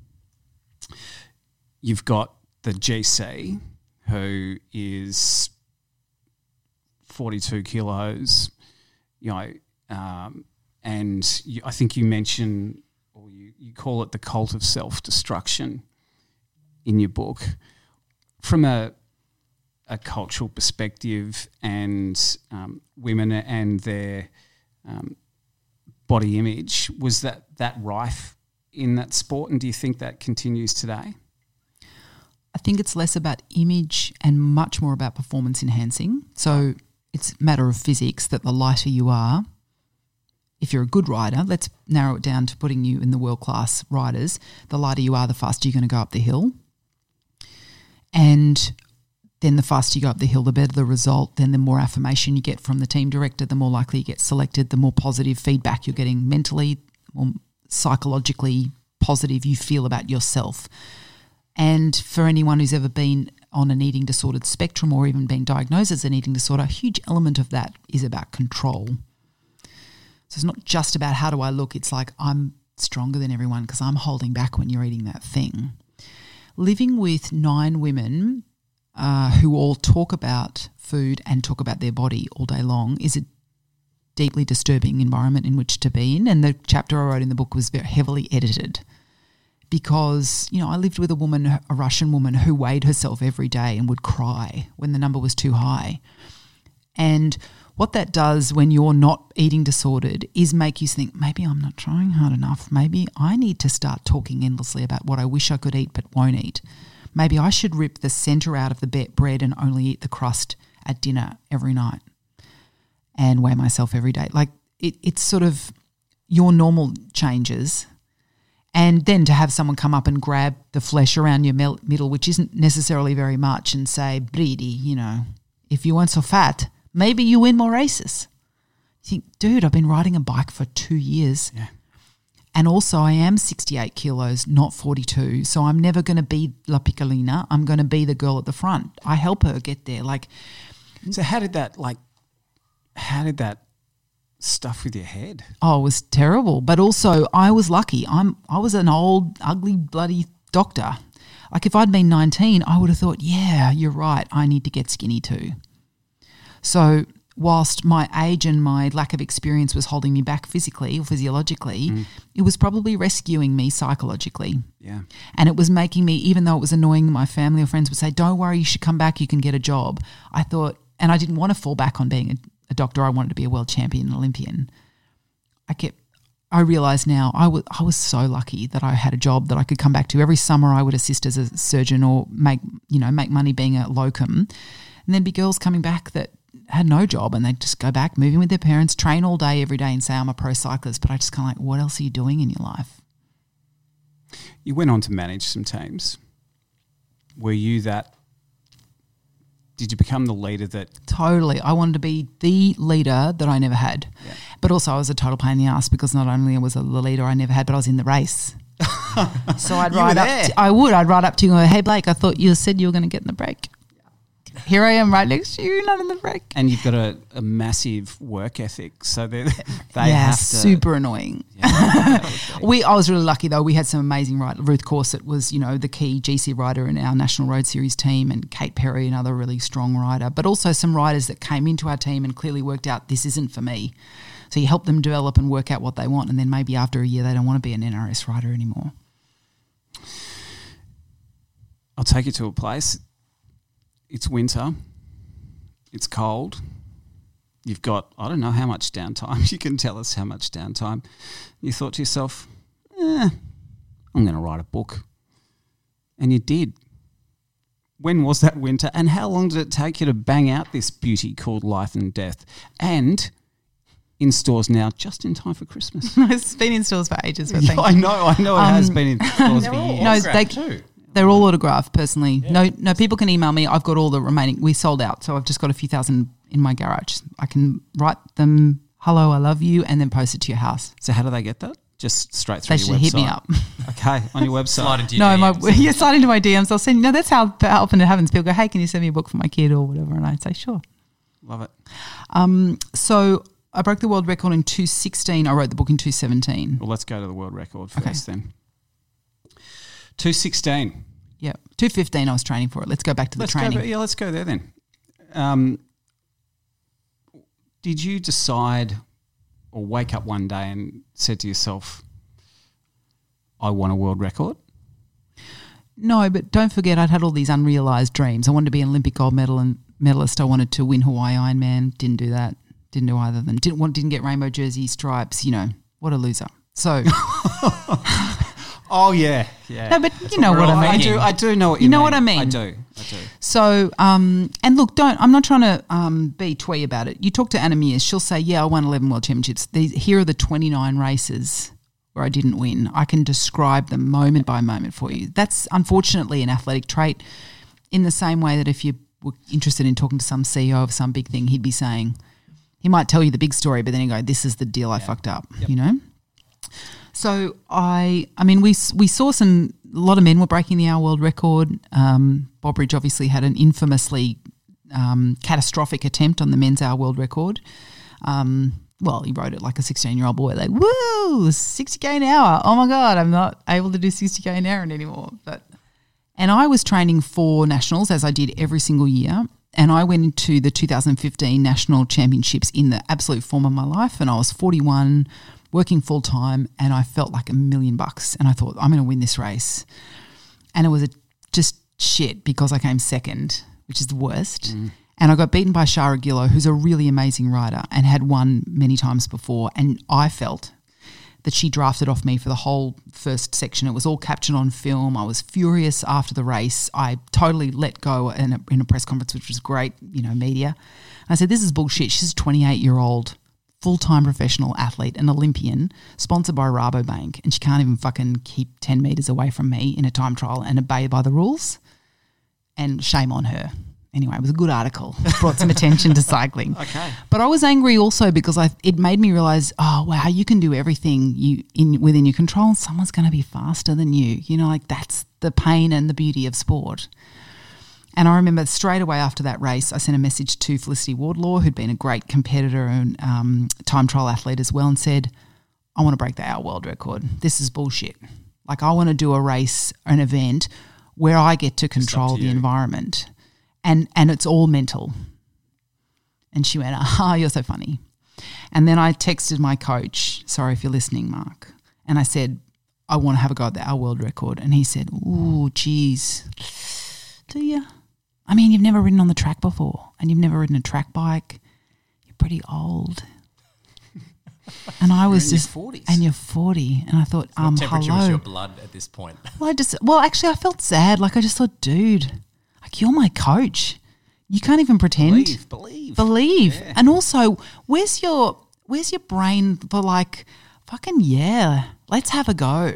You've got the G C, who is forty-two kilos, you know, um, and you, I think you mention, or you, you call it the cult of self-destruction in your book. From a a cultural perspective and um, women and their um, body image, was that, that rife in that sport, and do you think that continues today? I think it's less about image and much more about performance enhancing. So it's a matter of physics that the lighter you are, if you're a good rider, let's narrow it down to putting you in the world-class riders, the lighter you are, the faster you're going to go up the hill. And then the faster you go up the hill, the better the result, then the more affirmation you get from the team director, the more likely you get selected, the more positive feedback you're getting mentally, more psychologically positive you feel about yourself. And for anyone who's ever been on an eating disordered spectrum or even been diagnosed as an eating disorder, a huge element of that is about control. So it's not just about how do I look, it's like I'm stronger than everyone because I'm holding back when you're eating that thing. Living with nine women uh, who all talk about food and talk about their body all day long is a deeply disturbing environment in which to be in. And the chapter I wrote in the book was very heavily edited because, you know, I lived with a woman, a Russian woman, who weighed herself every day and would cry when the number was too high. And what that does when you're not eating disordered is make you think, maybe I'm not trying hard enough. Maybe I need to start talking endlessly about what I wish I could eat but won't eat. Maybe I should rip the centre out of the be- bread and only eat the crust at dinner every night and weigh myself every day. Like it, it's sort of your normal changes. And then to have someone come up and grab the flesh around your mel- middle, which isn't necessarily very much, and say, Brady, you know, if you weren't so fat, maybe you win more races. You think, dude, I've been riding a bike for two years. Yeah. And also I am sixty-eight kilos, not forty-two. So I'm never going to be La Piccolina. I'm going to be the girl at the front. I help her get there. Like, so how did that, like, how did that stuff with your head? Oh, it was terrible. But also I was lucky. I'm, I was an old, ugly, bloody doctor. Like if I'd been nineteen, I would have thought, yeah, you're right, I need to get skinny too. So whilst my age and my lack of experience was holding me back physically or physiologically, mm. it was probably rescuing me psychologically. Yeah. And it was making me, even though it was annoying, my family or friends would say, don't worry, you should come back, you can get a job. I thought, and I didn't want to fall back on being a, a doctor. I wanted to be a world champion, an Olympian. I kept, I realise now I was, I was so lucky that I had a job that I could come back to. Every summer I would assist as a surgeon or make, you know, make money being a locum. And there'd be girls coming back that had no job and they'd just go back moving with their parents, train all day every day and say I'm a pro cyclist. But I just kind of like, what else are you doing in your life? You went on to manage some teams. Were you that, did you become the leader that? Totally. I wanted to be the leader that I never had. Yeah. But also I was a total pain in the ass because not only was I the leader I never had, but I was in the race. So I'd ride up, to, I would, I'd ride up to you and go, hey Blake, I thought you said you were going to get in the break. Here I am right next to you, not in the break. And you've got a, a massive work ethic, so they they yeah, have to. super annoying. Yeah, we I was really lucky though. We had some amazing riders. Ruth Corset was, you know, the key G C rider in our National Road Series team, and Kate Perry, another really strong rider. But also some riders that came into our team and clearly worked out this isn't for me. So you help them develop and work out what they want, and then maybe after a year they don't want to be an N R S rider anymore. I'll take you to a place. It's winter. It's cold. You've got, I don't know how much downtime. You can tell us how much downtime. You thought to yourself, eh, I'm going to write a book. And you did. When was that winter? And how long did it take you to bang out this beauty called Life and Death? And in stores now, just in time for Christmas. It's been in stores for ages. But yeah, I know. I know it um, has been in stores for years. No, they, too. They're all autographed personally. Yeah. No, no, people can email me. I've got all the remaining. We sold out, so I've just got a few thousand in my garage. I can write them, hello, I love you, and then post it to your house. So how do they get that? Just straight through they your website? They should hit me up. Okay, on your website. Slide into your no, D Ms. my, yeah, slide into my D Ms. I'll send you. No, that's how, how often it happens. People go, hey, can you send me a book for my kid or whatever? And I'd say, sure. Love it. Um, so I broke the world record in two sixteen. I wrote the book in two seventeen. Well, let's go to the world record first okay. then. two sixteen. Yeah, two fifteen I was training for it. Let's go back to the let's training. Go, yeah, let's go there then. Um, did you decide or wake up one day and said to yourself, I want a world record? No, but don't forget I'd had all these unrealised dreams. I wanted to be an Olympic gold medal and medalist. I wanted to win Hawaii Ironman. Didn't do that. Didn't do either of them. Didn't, want, didn't get rainbow jersey stripes. You know, what a loser. So... Oh yeah, yeah. No, but you know what I mean. I do, I do know what you, you know mean. what I mean. I do, I do. So, um, and look, don't. I'm not trying to um, be twee about it. You talk to Anna Mears, she'll say, "Yeah, I won eleven world championships. These, here are the twenty-nine races where I didn't win. I can describe them moment by moment for you." That's unfortunately an athletic trait. In the same way that if you were interested in talking to some C E O of some big thing, he'd be saying, he might tell you the big story, but then he'd go, "This is the deal I yeah. fucked up." Yep. You know. So I, I mean, we we saw some. A lot of men were breaking the hour world record. Um, Bobridge obviously had an infamously um, catastrophic attempt on the men's hour world record. Um, well, he wrote it like a sixteen-year-old boy, like, "Woo, sixty k an hour! Oh my god, I'm not able to do sixty k an hour anymore." But and I was training for nationals as I did every single year. And I went into the two thousand fifteen national championships in the absolute form of my life, and I was forty-one. Working full time, and I felt like a million bucks, and I thought I'm going to win this race, and it was a, just shit because I came second, which is the worst, mm. and I got beaten by Shara Gillow, who's a really amazing rider and had won many times before, and I felt that she drafted off me for the whole first section. It was all captured on film. I was furious after the race. I totally let go in a, in a press conference, which was great, you know, media. I said, "This is bullshit. She's a twenty-eight year old full-time professional athlete, an Olympian, sponsored by Rabobank, and she can't even fucking keep ten metres away from me in a time trial and obey by the rules. And shame on her." Anyway, it was a good article. It brought some attention to cycling. Okay. But I was angry also because I, it made me realise, oh, wow, you can do everything you in within your control and someone's going to be faster than you. You know, like that's the pain and the beauty of sport. And I remember straight away after that race, I sent a message to Felicity Wardlaw, who'd been a great competitor and um, time trial athlete as well, and said, "I want to break the hour world record. This is bullshit." Like I want to do a race, an event where I get to control to the you. environment, and and it's all mental. And she went, ah, you're so funny. And then I texted my coach, sorry if you're listening, Mark, and I said, I want to have a go at the, our world record. And he said, ooh, geez, do you? I mean, you've never ridden on the track before and you've never ridden a track bike. You're pretty old. And I was You're in your just forties. and you're forty, and I thought, What um, temperature hello. was your blood at this point? Well, I just well, actually, I felt sad. Like I just thought, dude, like you're my coach. You can't even pretend. Believe, believe. Believe. Yeah. And also, where's your where's your brain for like, fucking yeah, let's have a go.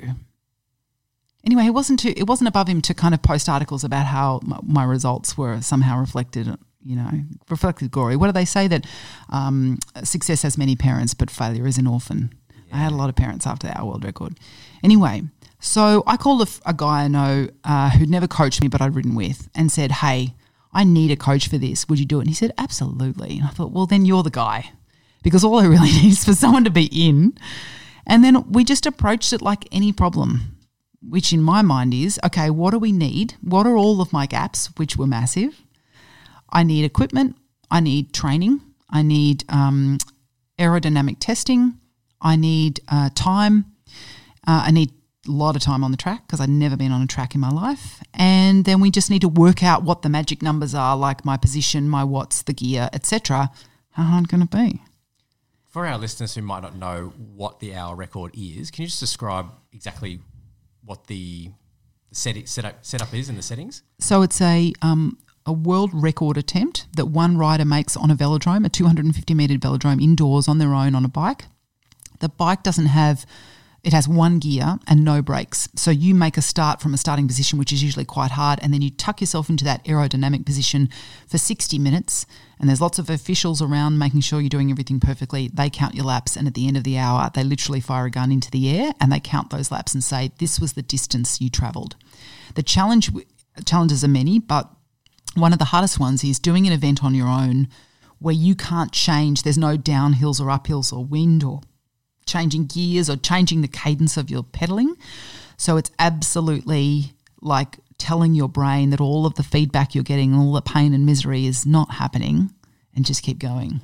Anyway, it wasn't too, it wasn't above him to kind of post articles about how my, my results were somehow reflected. You know, reflected glory. What do they say? That um, success has many parents, but failure is an orphan. I had a lot of parents after our world record. Anyway, so I called a, f- a guy I know uh, who'd never coached me, but I'd ridden with, and said, hey, I need a coach for this. Would you do it? And he said, absolutely. And I thought, well, then you're the guy, because all I really need is for someone to be in. And then we just approached it like any problem, which in my mind is, okay, what do we need? What are all of my gaps, which were massive? I need equipment, I need training, I need um, aerodynamic testing, I need uh, time, uh, I need a lot of time on the track because I'd never been on a track in my life, and then we just need to work out what the magic numbers are, like my position, my watts, the gear, et cetera. How hard can it be? For our listeners who might not know what the hour record is, can you just describe exactly what the set setup setup is in the settings? So it's a um, a world record attempt that one rider makes on a velodrome, a two hundred fifty metre velodrome indoors on their own on a bike. The bike doesn't have, it has one gear and no brakes. So you make a start from a starting position, which is usually quite hard, and then you tuck yourself into that aerodynamic position for sixty minutes, and there's lots of officials around making sure you're doing everything perfectly. They count your laps, and at the end of the hour, they literally fire a gun into the air and they count those laps and say, this was the distance you travelled. The challenge challenges are many, but one of the hardest ones is doing an event on your own where you can't change. There's no downhills or uphills or wind or changing gears or changing the cadence of your pedaling. So it's absolutely like telling your brain that all of the feedback you're getting and all the pain and misery is not happening, and just keep going.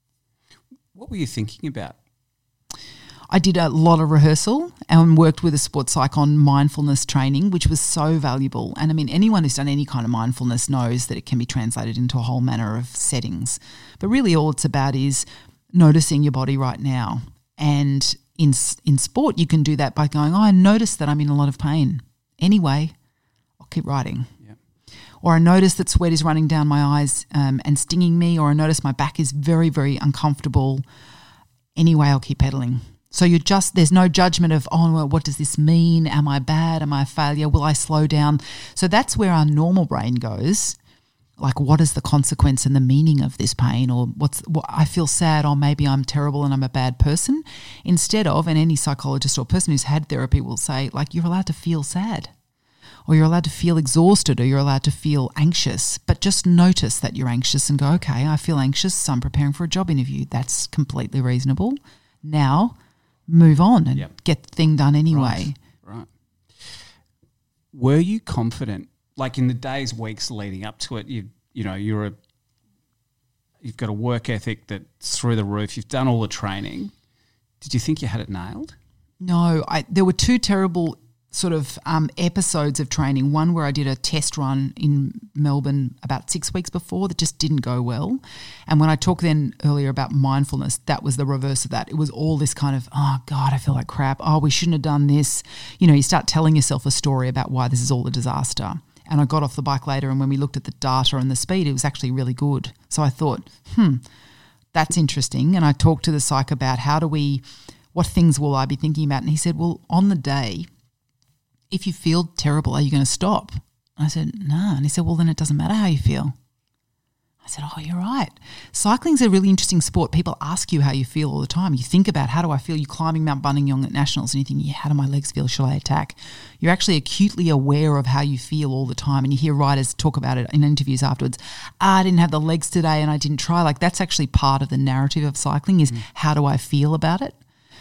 What were you thinking about? I did a lot of rehearsal and worked with a sports psych on mindfulness training, which was so valuable. And I mean, anyone who's done any kind of mindfulness knows that it can be translated into a whole manner of settings. But really all it's about is noticing your body right now. And in in sport, you can do that by going, oh, I notice that I'm in a lot of pain. Anyway, I'll keep riding. Yeah. Or I notice that sweat is running down my eyes um, and stinging me, or I notice my back is very, very uncomfortable. Anyway, I'll keep pedaling. So you're just, there's no judgment of, oh, well, what does this mean? Am I bad? Am I a failure? Will I slow down? So that's where our normal brain goes. Like, what is the consequence and the meaning of this pain? Or what's, what, I feel sad, or maybe I'm terrible and I'm a bad person. Instead of, and any psychologist or person who's had therapy will say, like, you're allowed to feel sad, or you're allowed to feel exhausted, or you're allowed to feel anxious, but just notice that you're anxious and go, okay, I feel anxious, so I'm preparing for a job interview. That's completely reasonable. Now, move on and Yep. get the thing done anyway. Right. right. Were you confident, like in the days, weeks leading up to it? You you know you're a you've got a work ethic that's through the roof. You've done all the training. Did you think you had it nailed? No, I, there were two terrible sort of um, episodes of training. One where I did a test run in Melbourne about six weeks before that just didn't go well. And when I talked then earlier about mindfulness, that was the reverse of that. It was all this kind of, oh God, I feel like crap. Oh, we shouldn't have done this. You know, you start telling yourself a story about why this is all a disaster. And I got off the bike later, and when we looked at the data and the speed, it was actually really good. So I thought, hmm, that's interesting. And I talked to the psych about how do we, what things will I be thinking about? And he said, well, on the day, if you feel terrible, are you going to stop? I said, no. And he said, well, then it doesn't matter how you feel. I said, oh, you're right. Cycling's a really interesting sport. People ask you how you feel all the time. You think about, how do I feel? You're climbing Mount Buninyong at Nationals and you think, yeah, how do my legs feel? Shall I attack? You're actually acutely aware of how you feel all the time. And you hear riders talk about it in interviews afterwards. Ah, I didn't have the legs today and I didn't try. Like, that's actually part of the narrative of cycling is mm. how do I feel about it?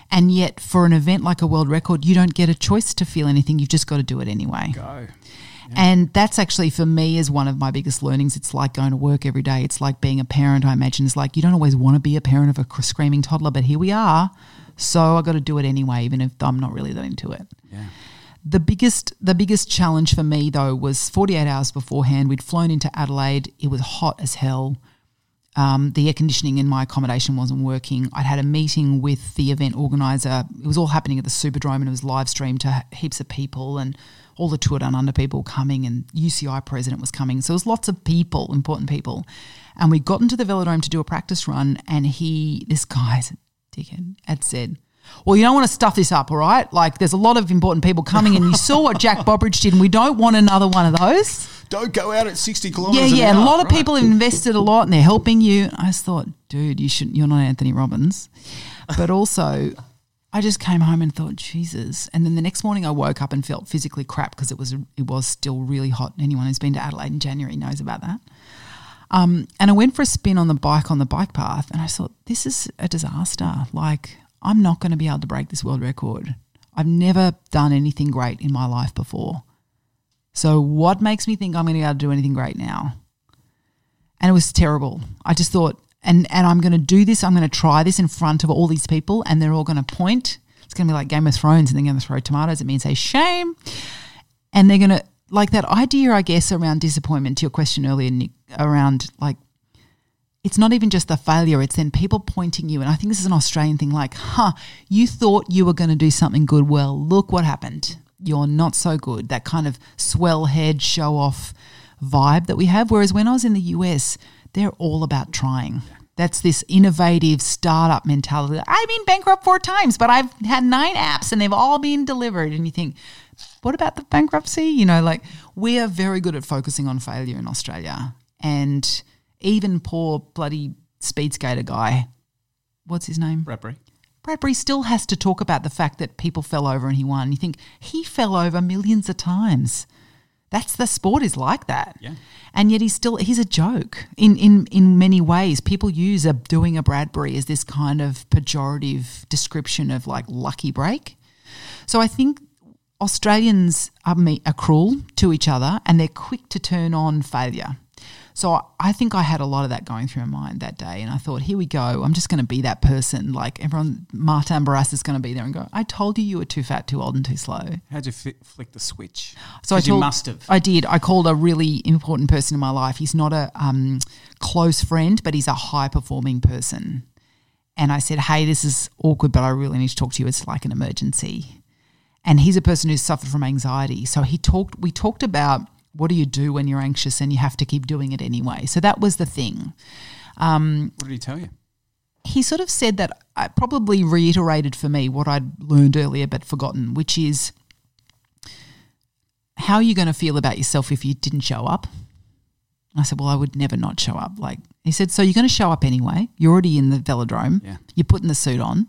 And yet for an event like a world record, you don't get a choice to feel anything. You've just got to do it anyway. Go. And that's actually, for me, is one of my biggest learnings. It's like going to work every day. It's like being a parent, I imagine. It's like you don't always want to be a parent of a cr- screaming toddler, but here we are. So I've got to do it anyway, even if I'm not really that into it. Yeah. The biggest the biggest challenge for me, though, was forty-eight hours beforehand. We'd flown into Adelaide. It was hot as hell. Um, the air conditioning in my accommodation wasn't working. I'd had a meeting with the event organiser. It was all happening at the Superdrome and it was live streamed to heaps of people and all the Tour Down Under people coming and U C I president was coming. So it was lots of people, important people. And we got into the velodrome to do a practice run and he, this guy's a dickhead, had said, well, you don't want to stuff this up, all right? Like there's a lot of important people coming and you saw what Jack Bobridge did and we don't want another one of those. Don't go out at sixty Yeah, kilometres yeah. an hour. A lot of Right. people have invested a lot and they're helping you. I just thought, dude, you shouldn't, you're not Anthony Robbins. But also, I just came home and thought, Jesus. And then the next morning I woke up and felt physically crap because it was it was still really hot. Anyone who's been to Adelaide in January knows about that. Um, and I went for a spin on the bike on the bike path and I thought, this is a disaster. Like, I'm not going to be able to break this world record. I've never done anything great in my life before. So what makes me think I'm going to be able to do anything great now? And it was terrible. I just thought, and, and I'm going to do this, I'm going to try this in front of all these people and they're all going to point. It's going to be like Game of Thrones and they're going to throw tomatoes at me and say, shame. And they're going to, like that idea, I guess, around disappointment, to your question earlier, Nick, around like, it's not even just the failure, it's then people pointing you. And I think this is an Australian thing like, huh, you thought you were going to do something good. Well, look what happened. You're not so good. That kind of swell head, show off vibe that we have. Whereas when I was in the U S, they're all about trying. That's this innovative startup mentality. I've been bankrupt four times, but I've had nine apps and they've all been delivered. And you think, what about the bankruptcy? You know, like we are very good at focusing on failure in Australia. And even poor bloody speed skater guy, what's his name? Bradbury. Bradbury still has to talk about the fact that people fell over and he won. You think he fell over millions of times. That's the sport is like that. Yeah. And yet he's still, he's a joke in, in, in many ways. People use a, doing a Bradbury as this kind of pejorative description of like lucky break. So I think Australians are, me, are cruel to each other and they're quick to turn on failure. So I think I had a lot of that going through my mind that day and I thought, here we go, I'm just going to be that person. Like everyone, Martin Barras is going to be there and go, I told you you were too fat, too old and too slow. How'd you fi- flick the switch? So I 'Cause you told, must have. I did. I called a really important person in my life. He's not a um, close friend, but he's a high-performing person. And I said, hey, this is awkward, but I really need to talk to you. It's like an emergency. And he's a person who's suffered from anxiety. So he talked. we talked about what do you do when you're anxious and you have to keep doing it anyway. So that was the thing. Um, What did he tell you? he sort of said that I probably reiterated for me what I'd learned earlier but forgotten, which is how are you going to feel about yourself if you didn't show up? I said, well, I would never not show up. Like he said, so you're going to show up anyway. You're already in the velodrome. Yeah. You're putting the suit on.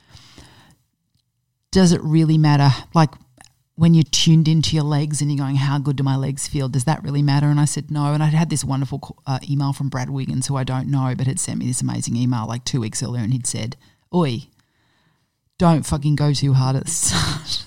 Does it really matter? Like when you're tuned into your legs and you're going, how good do my legs feel? Does that really matter? And I said, no. And I'd had this wonderful uh, email from Brad Wiggins, who I don't know, but had sent me this amazing email like two weeks earlier and he'd said, oi, don't fucking go too hard at the start.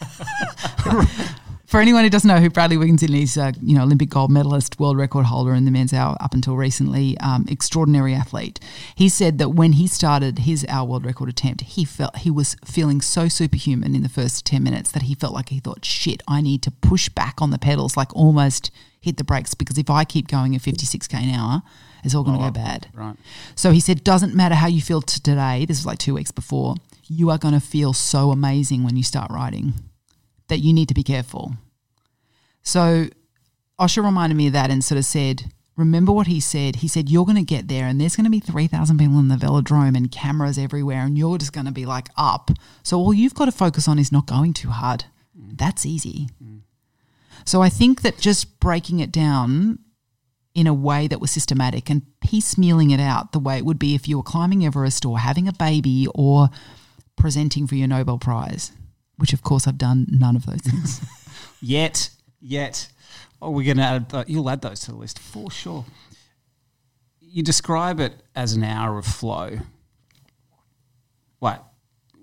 For anyone who doesn't know who Bradley Wiggins is, he's a you know Olympic gold medalist, world record holder in the men's hour up until recently, um, extraordinary athlete. He said that when he started his hour world record attempt, he felt he was feeling so superhuman in the first ten minutes that he felt like he thought, shit, I need to push back on the pedals, like almost hit the brakes, because if I keep going at fifty-six k an hour, it's all going to Oh, go bad. Right. So he said, doesn't matter how you feel t- today, this was like two weeks before, you are going to feel so amazing when you start riding that you need to be careful. So Osher reminded me of that and sort of said, remember what he said? He said, you're going to get there and there's going to be three thousand people in the velodrome and cameras everywhere and you're just going to be like up. So all you've got to focus on is not going too hard. Mm. That's easy. Mm. So I think that just breaking it down in a way that was systematic and piecemealing it out the way it would be if you were climbing Everest or having a baby or presenting for your Nobel Prize, which of course I've done none of those things. Yet, yet. Oh, we're going to add, th- you'll add those to the list for sure. You describe it as an hour of flow. What?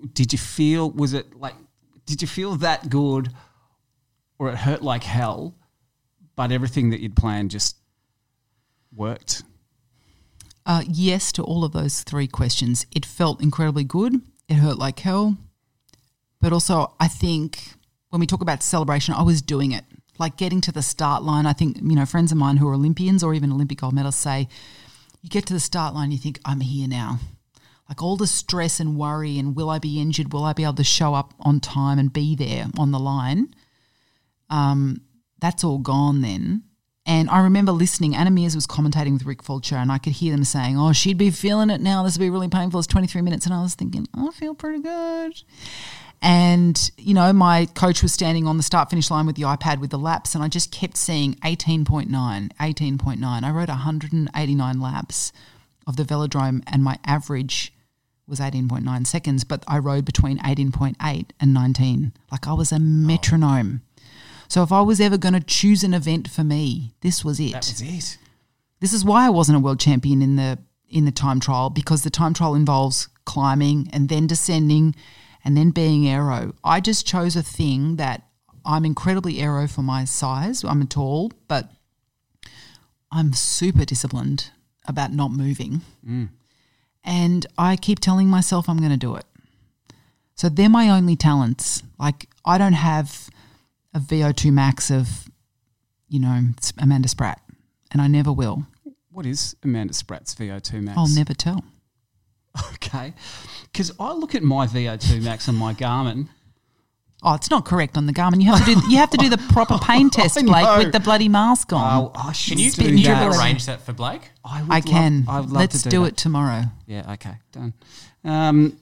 did you feel, was it like, did you feel that good or it hurt like hell, but everything that you'd planned just worked? Uh, yes to all of those three questions. It felt incredibly good. It hurt like hell. But also I think when we talk about celebration, I was doing it. Like getting to the start line, I think, you know, friends of mine who are Olympians or even Olympic gold medalists say, you get to the start line, you think, I'm here now. Like all the stress and worry and will I be injured, will I be able to show up on time and be there on the line, um, that's all gone then. And I remember listening, Anna Mears was commentating with Rick Fulcher and I could hear them saying, oh, she'd be feeling it now, this will be really painful, it's twenty-three minutes. And I was thinking, I feel pretty good. And, you know, my coach was standing on the start-finish line with the iPad with the laps and I just kept seeing eighteen point nine, eighteen point nine. I rode one hundred eighty-nine laps of the velodrome and my average was eighteen point nine seconds, but I rode between eighteen point eight and nineteen. Like I was a metronome. So if I was ever going to choose an event for me, this was it. That was it. This is why I wasn't a world champion in the in the time trial, because the time trial involves climbing and then descending and then being aero. I just chose a thing that I'm incredibly aero for my size. I'm tall, but I'm super disciplined about not moving. Mm. And I keep telling myself I'm going to do it. So they're my only talents. Like I don't have a V O two max of, you know, Amanda Spratt, and I never will. What is Amanda Spratt's V O two max? I'll never tell. Okay. Because I look at my V O two max on my Garmin. Oh, it's not correct on the Garmin. You have to do you have to do the proper pain test, I Blake, know. with the bloody mask on. Oh, I should Can you, do can you that. arrange that for Blake? I, would I love- can. I would love Let's to do, do, it tomorrow. Yeah, okay, done. Um,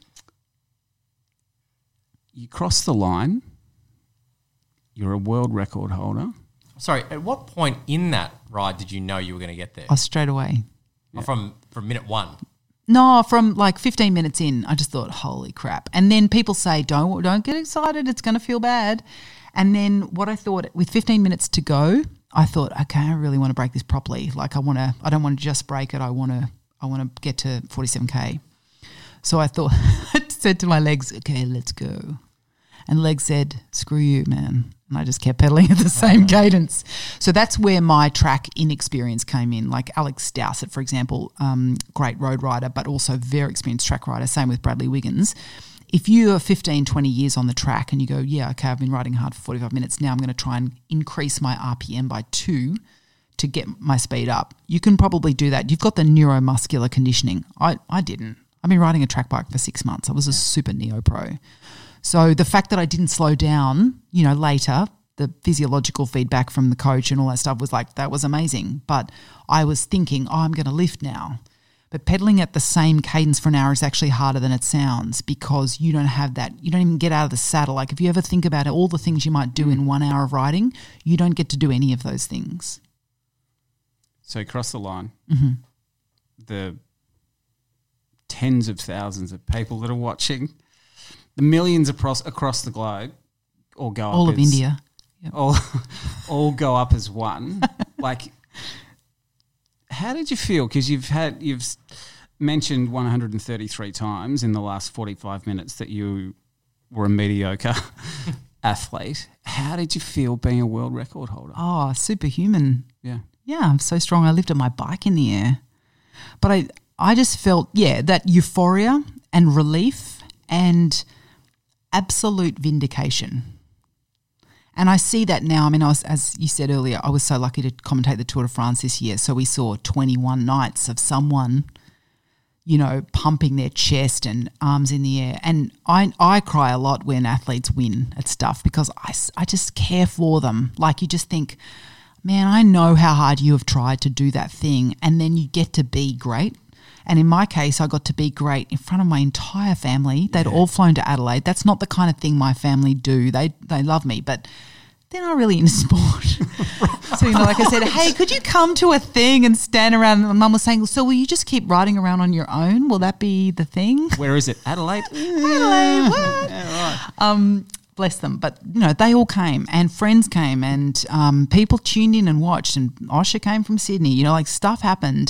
you cross the line. You're a world record holder. Sorry, at what point in that ride did you know you were going to get there? Oh, straight away. Or from from minute one? No, from like fifteen minutes in, I just thought, holy crap. And then people say, don't don't get excited, it's going to feel bad. And then what I thought, with fifteen minutes to go, I thought, okay, I really want to break this properly. Like I want to, I don't want to just break it. I want to, I want to get to forty-seven K. So I thought, I said to my legs, okay, let's go. And legs said, screw you, man. And I just kept pedaling at the same cadence. So that's where my track inexperience came in. Like Alex Dowsett, for example, um, great road rider, but also very experienced track rider. Same with Bradley Wiggins. If you are fifteen, twenty years on the track and you go, yeah, okay, I've been riding hard for forty-five minutes. Now I'm going to try and increase my R P M by two to get my speed up. You can probably do that. You've got the neuromuscular conditioning. I, I didn't. I've been riding a track bike for six months. I was a super neo-pro. So the fact that I didn't slow down, you know, later, the physiological feedback from the coach and all that stuff was like, that was amazing. But I was thinking, oh, I'm going to lift now. But pedaling at the same cadence for an hour is actually harder than it sounds because you don't have that. You don't even get out of the saddle. Like if you ever think about it, all the things you might do in one hour of riding, you don't get to do any of those things. So you cross the line. Mm-hmm. The tens of thousands of people that are watching, the millions across across the globe, all go up. All of as, India. Yep. All, all go up as one. Like, how did you feel? Because you've had you've mentioned one hundred thirty-three times in the last forty-five minutes that you were a mediocre athlete. How did you feel being a world record holder? Oh, superhuman. Yeah. Yeah, I'm so strong. I lifted my bike in the air. But I I just felt, yeah, that euphoria and relief and absolute vindication. And I see that now. I mean, I was, as you said earlier, I was so lucky to commentate the Tour de France this year. So we saw twenty-one nights of someone, you know, pumping their chest and arms in the air. And I I cry a lot when athletes win at stuff because I, I just care for them. Like you just think, man, I know how hard you have tried to do that thing, and then you get to be great. And in my case, I got to be great in front of my entire family. They'd yeah. all flown to Adelaide. That's not the kind of thing my family do. They they love me, but they're not really into sport. So, you know, like I said, hey, could you come to a thing and stand around? And Mum was saying, so will you just keep riding around on your own? Will that be the thing? Where is it? Adelaide? Adelaide, what? Yeah, right. Um, bless them. But, you know, they all came and friends came and um, people tuned in and watched, and Osher came from Sydney. You know, like stuff happened.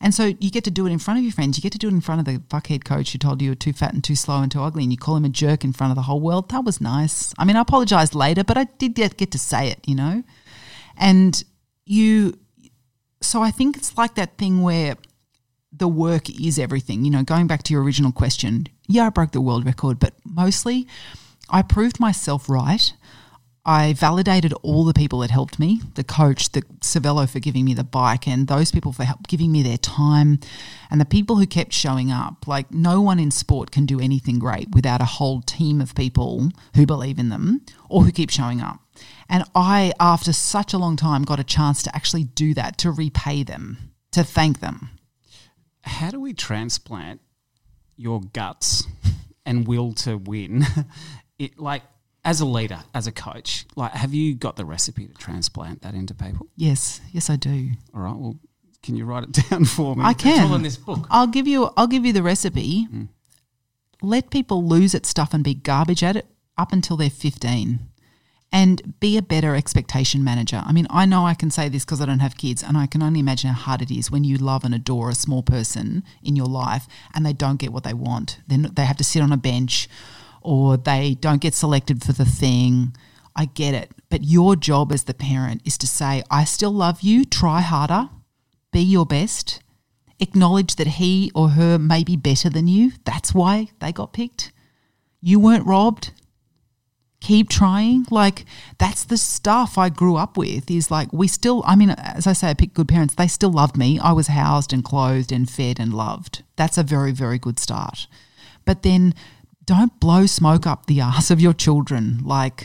And so you get to do it in front of your friends. You get to do it in front of the fuckhead coach who told you you were too fat and too slow and too ugly, and you call him a jerk in front of the whole world. That was nice. I mean, I apologised later, but I did get, get to say it, you know. And you – so I think it's like that thing where the work is everything. You know, going back to your original question, yeah, I broke the world record, but mostly I proved myself right. I validated all the people that helped me, the coach, the Cervelo for giving me the bike, and those people for help, giving me their time, and the people who kept showing up. Like, no one in sport can do anything great without a whole team of people who believe in them or who keep showing up. And I, after such a long time, got a chance to actually do that, to repay them, to thank them. How do we transplant your guts and will to win? It like as a leader, as a coach, like have you got the recipe to transplant that into people? Yes, yes, I do. All right. Well, can you write it down for me? I can. It's all in this book. I'll give you. I'll give you the recipe. Mm. Let people lose at stuff and be garbage at it up until they're fifteen. And be a better expectation manager. I mean, I know I can say this because I don't have kids, and I can only imagine how hard it is when you love and adore a small person in your life and they don't get what they want. Then they have to sit on a bench or they don't get selected for the thing. I get it. But your job as the parent is to say, I still love you, try harder, be your best, acknowledge that he or her may be better than you. That's why they got picked. You weren't robbed. Keep trying. Like, that's the stuff I grew up with is like we still, I mean, as I say, I picked good parents. They still loved me. I was housed and clothed and fed and loved. That's a very, very good start. But then don't blow smoke up the arse of your children. Like,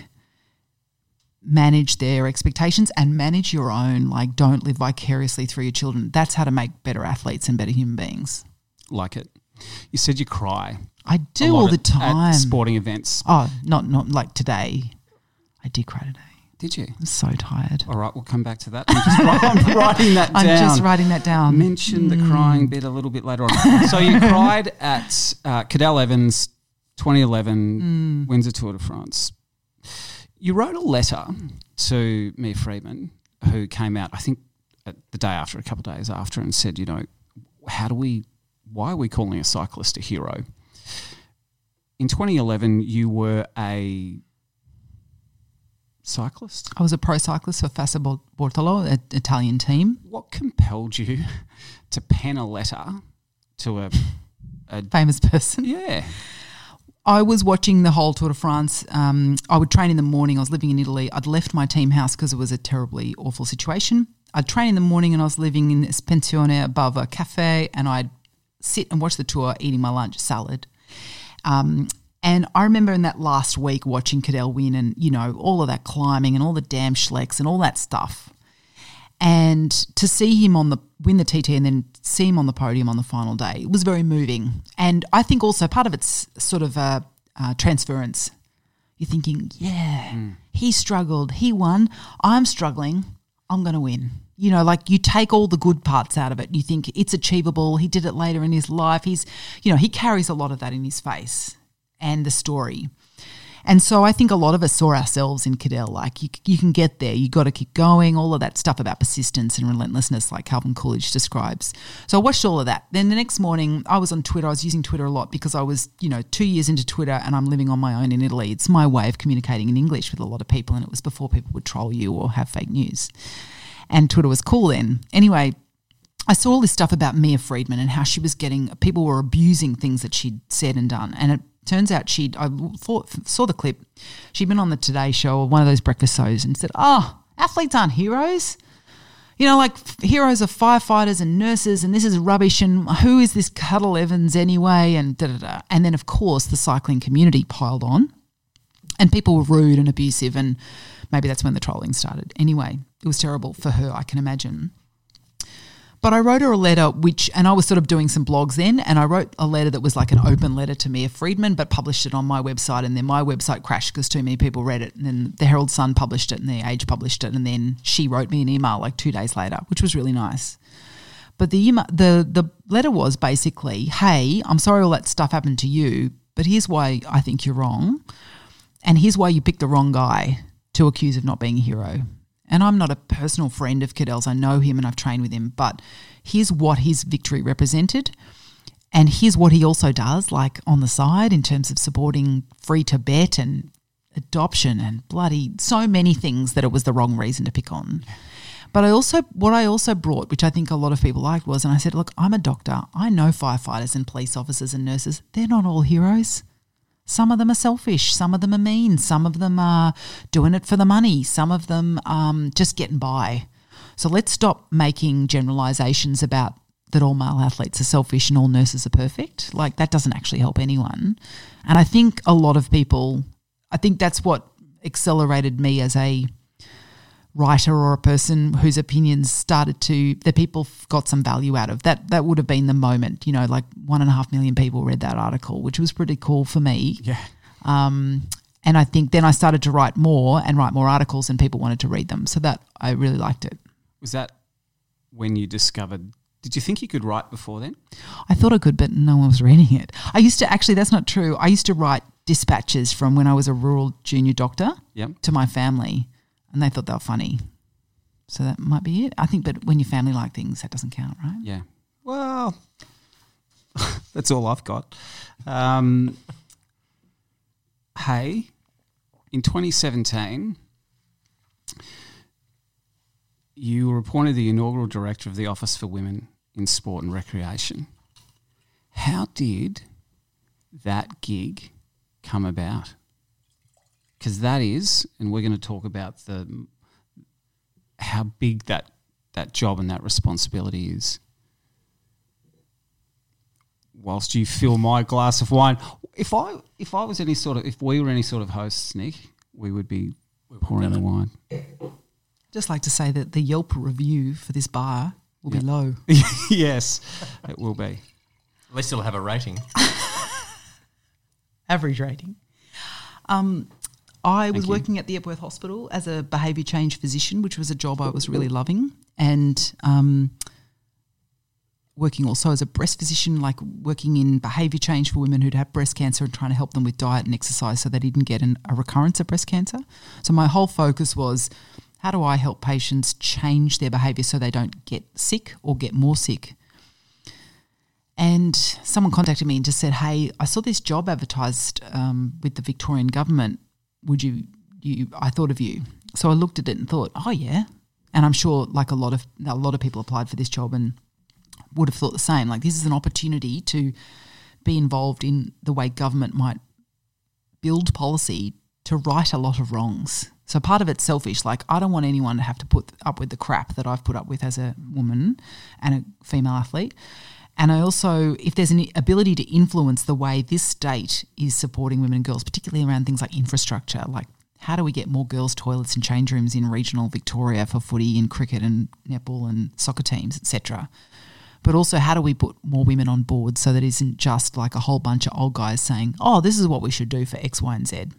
manage their expectations and manage your own. Like, don't live vicariously through your children. That's how to make better athletes and better human beings. Like it. You said you cry. I do all the at, time. At sporting events. Oh, not not like today. I did cry today. Did you? I'm so tired. All right, we'll come back to that. I'm just write, I'm writing that down. I'm just writing that down. Mention the crying bit a little bit later on. So you cried at uh, Cadel Evans twenty eleven Mm. Windsor Tour de France. You wrote a letter to Mia Freedman, who came out, I think, at the day after, a couple of days after, and said, you know, how do we, why are we calling a cyclist a hero? In twenty eleven, you were a cyclist? I was a pro cyclist for Fassa Bortolo, an Italian team. What compelled you to pen a letter to a, a Famous person. yeah? I was watching the whole Tour de France. Um, I would train in the morning. I was living in Italy. I'd left my team house because it was a terribly awful situation. I'd train in the morning and I was living in this pensione above a cafe, and I'd sit and watch the tour eating my lunch, salad. Um, and I remember in that last week watching Cadel win and, you know, all of that climbing and all the damn schlecks and all that stuff. And to see him on the win the T T and then see him on the podium on the final day, it was very moving. And I think also part of it's sort of a, a transference. You're thinking, yeah, mm. he struggled, he won, I'm struggling, I'm going to win. You know, like you take all the good parts out of it. You think it's achievable. He did it later in his life. He's, you know, he carries a lot of that in his face and the story. And so I think a lot of us saw ourselves in Cadel. Like you, you can get there. You got to keep going. All of that stuff about persistence and relentlessness, like Calvin Coolidge describes. So I watched all of that. Then the next morning, I was on Twitter. I was using Twitter a lot because I was, you know, two years into Twitter and I'm living on my own in Italy. It's my way of communicating in English with a lot of people, and it was before people would troll you or have fake news. And Twitter was cool then. Anyway, I saw all this stuff about Mia Freedman and how she was getting – people were abusing things that she'd said and done. And it turns out she'd – I thought, saw the clip. She'd been on the Today Show or one of those breakfast shows and said, oh, athletes aren't heroes. You know, like heroes are firefighters and nurses, and this is rubbish, and who is this Cadel Evans anyway, and da-da-da. And then, of course, the cycling community piled on and people were rude and abusive, and maybe that's when the trolling started. Anyway, it was terrible for her, I can imagine. But I wrote her a letter which, and I was sort of doing some blogs then, and I wrote a letter that was like an open letter to Mia Freedman, but published it on my website, and then my website crashed because too many people read it, and then the Herald Sun published it and the Age published it, and then she wrote me an email like two days later, which was really nice. But the email, the the letter was basically, hey, I'm sorry all that stuff happened to you, but here's why I think you're wrong, and here's why you picked the wrong guy to accuse of not being a hero. And I'm not a personal friend of Cadell's. I know him and I've trained with him, but here's what his victory represented. And here's what he also does, like on the side, in terms of supporting free Tibet and adoption and bloody so many things that it was the wrong reason to pick on. But I also, what I also brought, which I think a lot of people liked, was, and I said, look, I'm a doctor. I know firefighters and police officers and nurses. They're not all heroes. Some of them are selfish. Some of them are mean. Some of them are doing it for the money. Some of them um, just getting by. So let's stop making generalisations about that all male athletes are selfish and all nurses are perfect. Like, that doesn't actually help anyone. And I think a lot of people, I think that's what accelerated me as a writer or a person whose opinions started to, that people got some value out of. That that would have been the moment, you know, like one and a half million people read that article, which was pretty cool for me. Yeah. Um, and I think then I started to write more and write more articles and people wanted to read them. So that, I really liked it. Was that when you discovered, did you think you could write before then? I thought I could, but no one was reading it. I used to, actually, that's not true. I used to write dispatches from when I was a rural junior doctor Yep. to my family. And they thought they were funny. So that might be it. I think, but when your family like things, that doesn't count, right? Yeah. Well, that's all I've got. Um, hey, in twenty seventeen, you were appointed the inaugural director of the Office for Women in Sport and Recreation. How did that gig come about? Because that is, and we're going to talk about the how big that that job and that responsibility is. Whilst you fill my glass of wine, if I if I was any sort of if we were any sort of hosts, Nick, we would be pouring the wine. Just like to say that the Yelp review for this bar will Yeah. be low. Yes, it will be. At least it'll have a rating. Average rating. Um, I was you. working at the Epworth Hospital as a behaviour change physician, which was a job I was really loving, and um, working also as a breast physician, like working in behaviour change for women who'd had breast cancer and trying to help them with diet and exercise so they didn't get an, a recurrence of breast cancer. So my whole focus was, how do I help patients change their behaviour so they don't get sick or get more sick? And someone contacted me and just said, hey, I saw this job advertised um, with the Victorian government. Would you, you, I thought of you. So I looked at it and thought, oh yeah. And I'm sure like a lot of, a lot of people applied for this job and would have thought the same. Like, this is an opportunity to be involved in the way government might build policy to right a lot of wrongs. So part of it's selfish. Like, I don't want anyone to have to put up with the crap that I've put up with as a woman and a female athlete. And I also, if there's an ability to influence the way this state is supporting women and girls, particularly around things like infrastructure, like how do we get more girls' toilets and change rooms in regional Victoria for footy and cricket and netball and soccer teams, et cetera. But also, how do we put more women on board so that it isn't just like a whole bunch of old guys saying, oh, this is what we should do for X, Y, and Z.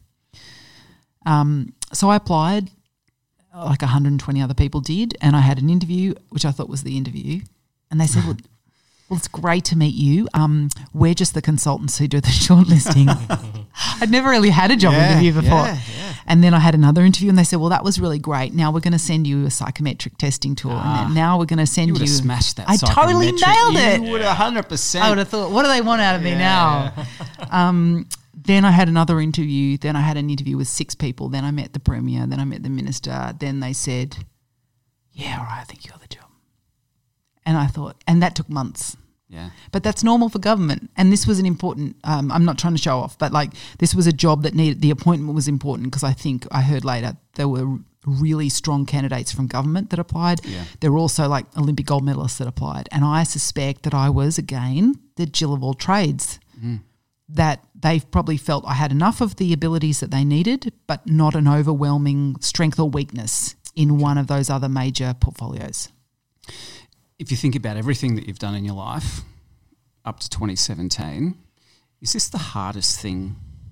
Um, so I applied, like one hundred twenty other people did, and I had an interview, which I thought was the interview. And they said, well, well, it's great to meet you. Um, we're just the consultants who do the shortlisting. I'd never really had a job Yeah, interview before. yeah, yeah. And then I had another interview and they said, well, that was really great. Now we're going to send you a psychometric testing tool. Ah, and then now we're going to send You you. would have smashed that. I totally psychometric. nailed You it. would have one hundred percent. I would have thought, what do they want out of me now? Um, then I had another interview. Then I had an interview with six people. Then I met the Premier. Then I met the Minister. Then they said, yeah, all right, I think you got the job. And I thought, and that took months. Yeah. But that's normal for government. And this was an important, um, I'm not trying to show off, but like this was a job that needed, the appointment was important because I think I heard later there were really strong candidates from government that applied. Yeah. There were also like Olympic gold medalists that applied. And I suspect that I was, again, the Jill of all trades, Mm. that they've probably felt I had enough of the abilities that they needed, but not an overwhelming strength or weakness in one of those other major portfolios. If you think about everything that you've done in your life up to twenty seventeen, is this the hardest thing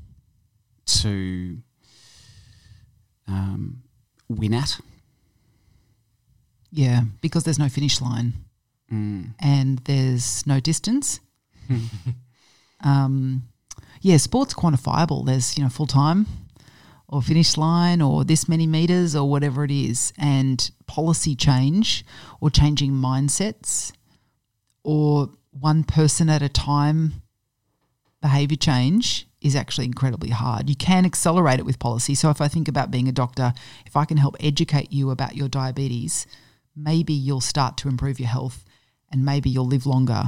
to um, win at? Yeah, because there's no finish line Mm. and there's no distance. um, yeah, sport's quantifiable. There's, you know, full time or finish line or this many meters or whatever it is, and policy change or changing mindsets or one person at a time behaviour change is actually incredibly hard. You can accelerate it with policy. So if I think about being a doctor, if I can help educate you about your diabetes, maybe you'll start to improve your health and maybe you'll live longer.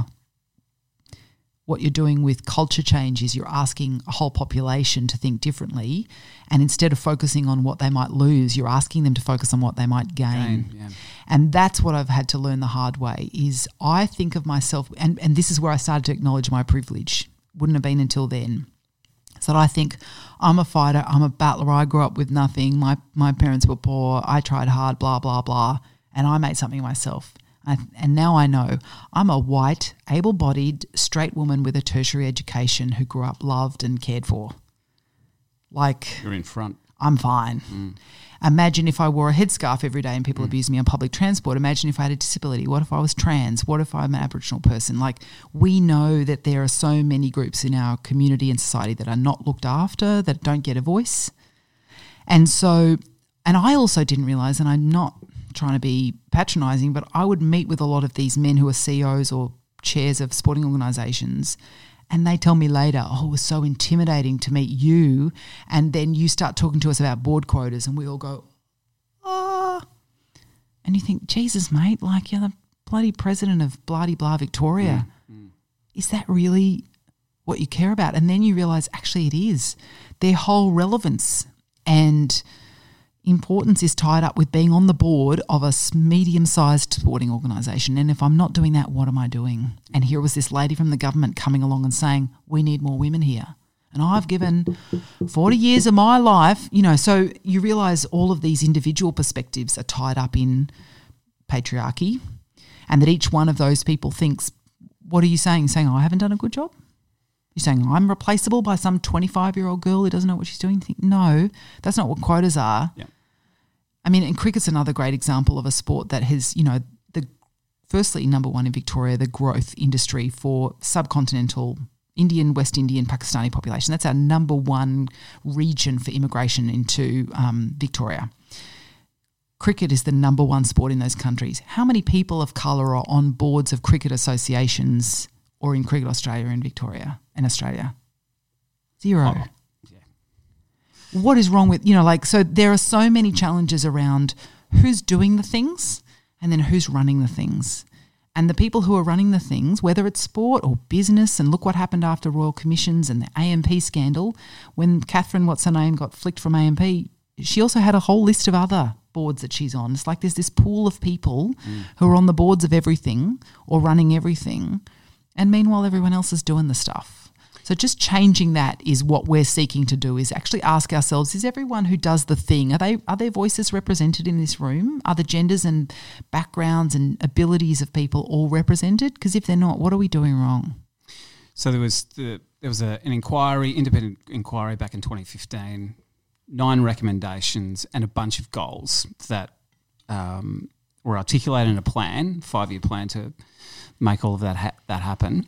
What you're doing with culture change is you're asking a whole population to think differently, and instead of focusing on what they might lose, you're asking them to focus on what they might gain. Gain, yeah. And that's what I've had to learn the hard way is I think of myself, and, and this is where I started to acknowledge my privilege. Wouldn't have been until then. So that I think I'm a fighter, I'm a battler, I grew up with nothing, my, my parents were poor, I tried hard, blah, blah, blah, and I made something of myself. I, and now I know I'm a white, able-bodied, straight woman with a tertiary education who grew up loved and cared for. Like, You're in front. I'm fine. Mm. Imagine if I wore a headscarf every day and people mm. abused me on public transport. Imagine if I had a disability. What if I was trans? What if I'm an Aboriginal person? Like, we know that there are so many groups in our community and society that are not looked after, that don't get a voice. And so, and I also didn't realise, and I'm not trying to be patronising, but I would meet with a lot of these men who are C E Os or chairs of sporting organisations, and they tell me later, oh, it was so intimidating to meet you, and then you start talking to us about board quotas and we all go, ah. And you think, Jesus, mate, like you're the bloody president of bloody blah Victoria. Mm, mm. Is that really what you care about? And then you realise actually it is. Their whole relevance and importance is tied up with being on the board of a medium-sized sporting organisation. And if I'm not doing that, what am I doing? And here was this lady from the government coming along and saying, we need more women here. And I've given forty years of my life, you know, so you realise all of these individual perspectives are tied up in patriarchy, and that each one of those people thinks, what are you saying? You're saying, oh, I haven't done a good job? You're saying I'm replaceable by some twenty-five-year-old girl who doesn't know what she's doing? Think, no, that's not what quotas are. Yeah. I mean, and cricket's another great example of a sport that has, you know, the firstly, number one in Victoria, the growth industry for subcontinental Indian, West Indian, Pakistani population. That's our number one region for immigration into um, Victoria. Cricket is the number one sport in those countries. How many people of colour are on boards of cricket associations or in Cricket Australia in Victoria and Australia? Zero. Oh. What is wrong with, you know, like, so there are so many challenges around who's doing the things and then who's running the things. And the people who are running the things, whether it's sport or business, and look what happened after Royal Commissions and the A M P scandal, when Catherine, what's her name, got flicked from A M P, she also had a whole list of other boards that she's on. It's like there's this pool of people mm. who are on the boards of everything or running everything, and meanwhile everyone else is doing the stuff. So just changing that is what we're seeking to do, is actually ask ourselves, is everyone who does the thing, are they are their voices represented in this room? Are the genders and backgrounds and abilities of people all represented? Because if they're not, what are we doing wrong? So there was the there was a, an inquiry, independent inquiry back in twenty fifteen, nine recommendations and a bunch of goals that um, were articulated in a plan, five-year plan to make all of that ha- that happen.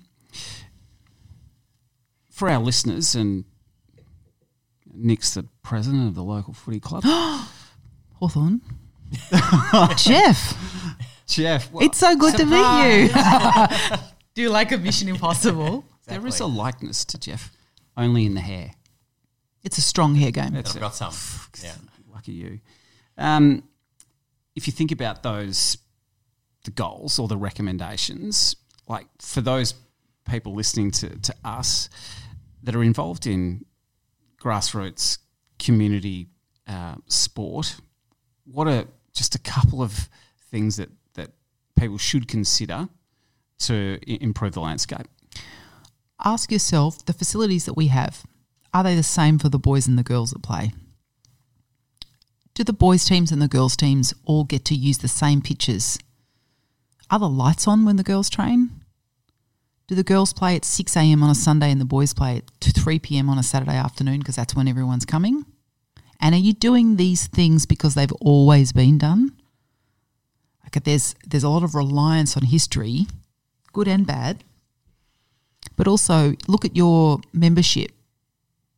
For our listeners, and Nick's the president of the local footy club. Hawthorn. Jeff. Jeff. Well, it's so good surprise. To meet you. Do you like a Mission Impossible? Exactly. There is a likeness to Jeff, only in the hair. It's a strong hair game. I've got some. Yeah. Lucky you. Um, if you think about those, the goals or the recommendations, like for those people listening to, to us that are involved in grassroots community uh, sport, what are just a couple of things that, that people should consider to I- improve the landscape? Ask yourself, the facilities that we have, are they the same for the boys and the girls that play? Do the boys' teams and the girls' teams all get to use the same pitches? Are the lights on when the girls train? Do the girls play at six a.m. on a Sunday and the boys play at three p.m. on a Saturday afternoon because that's when everyone's coming? And are you doing these things because they've always been done? Like there's there's a lot of reliance on history, good and bad, but also look at your membership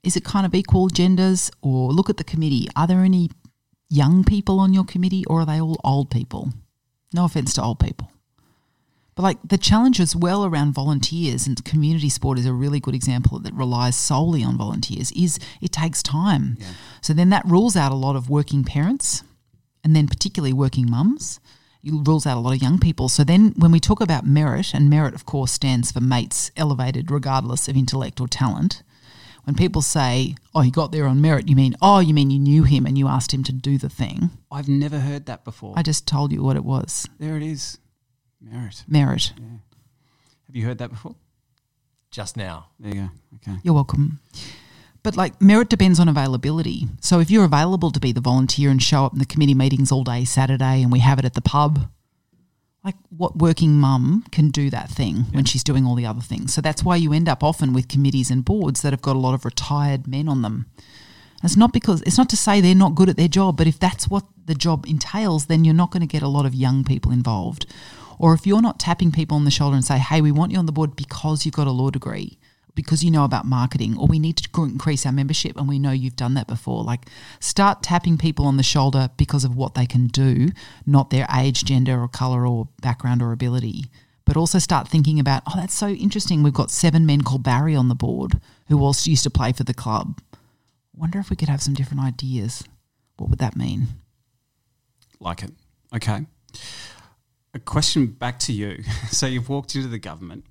is it kind of equal genders? Or look at the committee. Are there any young people on your committee, or are they all old people? No offence to old people. But like the challenge as well around volunteers, and community sport is a really good example that relies solely on volunteers, is it takes time. Yeah. So then that rules out a lot of working parents, and then particularly working mums. It rules out a lot of young people. So then when we talk about merit, and merit of course stands for mates elevated regardless of intellect or talent, when people say, oh, he got there on merit, you mean, oh, you mean you knew him and you asked him to do the thing. I've never heard that before. I just told you what it was. There it is. Merit. Merit. Yeah. Have you heard that before? Just now. There you go. Okay. You're welcome. But like merit depends on availability. So if you're available to be the volunteer and show up in the committee meetings all day Saturday and we have it at the pub, like what working mum can do that thing yeah. when she's doing all the other things? So that's why you end up often with committees and boards that have got a lot of retired men on them. And it's not because it's not to say they're not good at their job, but if that's what the job entails, then you're not going to get a lot of young people involved. Or if you're not tapping people on the shoulder and say, hey, we want you on the board because you've got a law degree, because you know about marketing, or we need to increase our membership and we know you've done that before. Like start tapping people on the shoulder because of what they can do, not their age, gender or colour or background or ability. But also start thinking about, oh, that's so interesting. We've got seven men called Barry on the board who also used to play for the club. Wonder if we could have some different ideas. What would that mean? Like it. Okay. A question back to you. So you've walked into the government.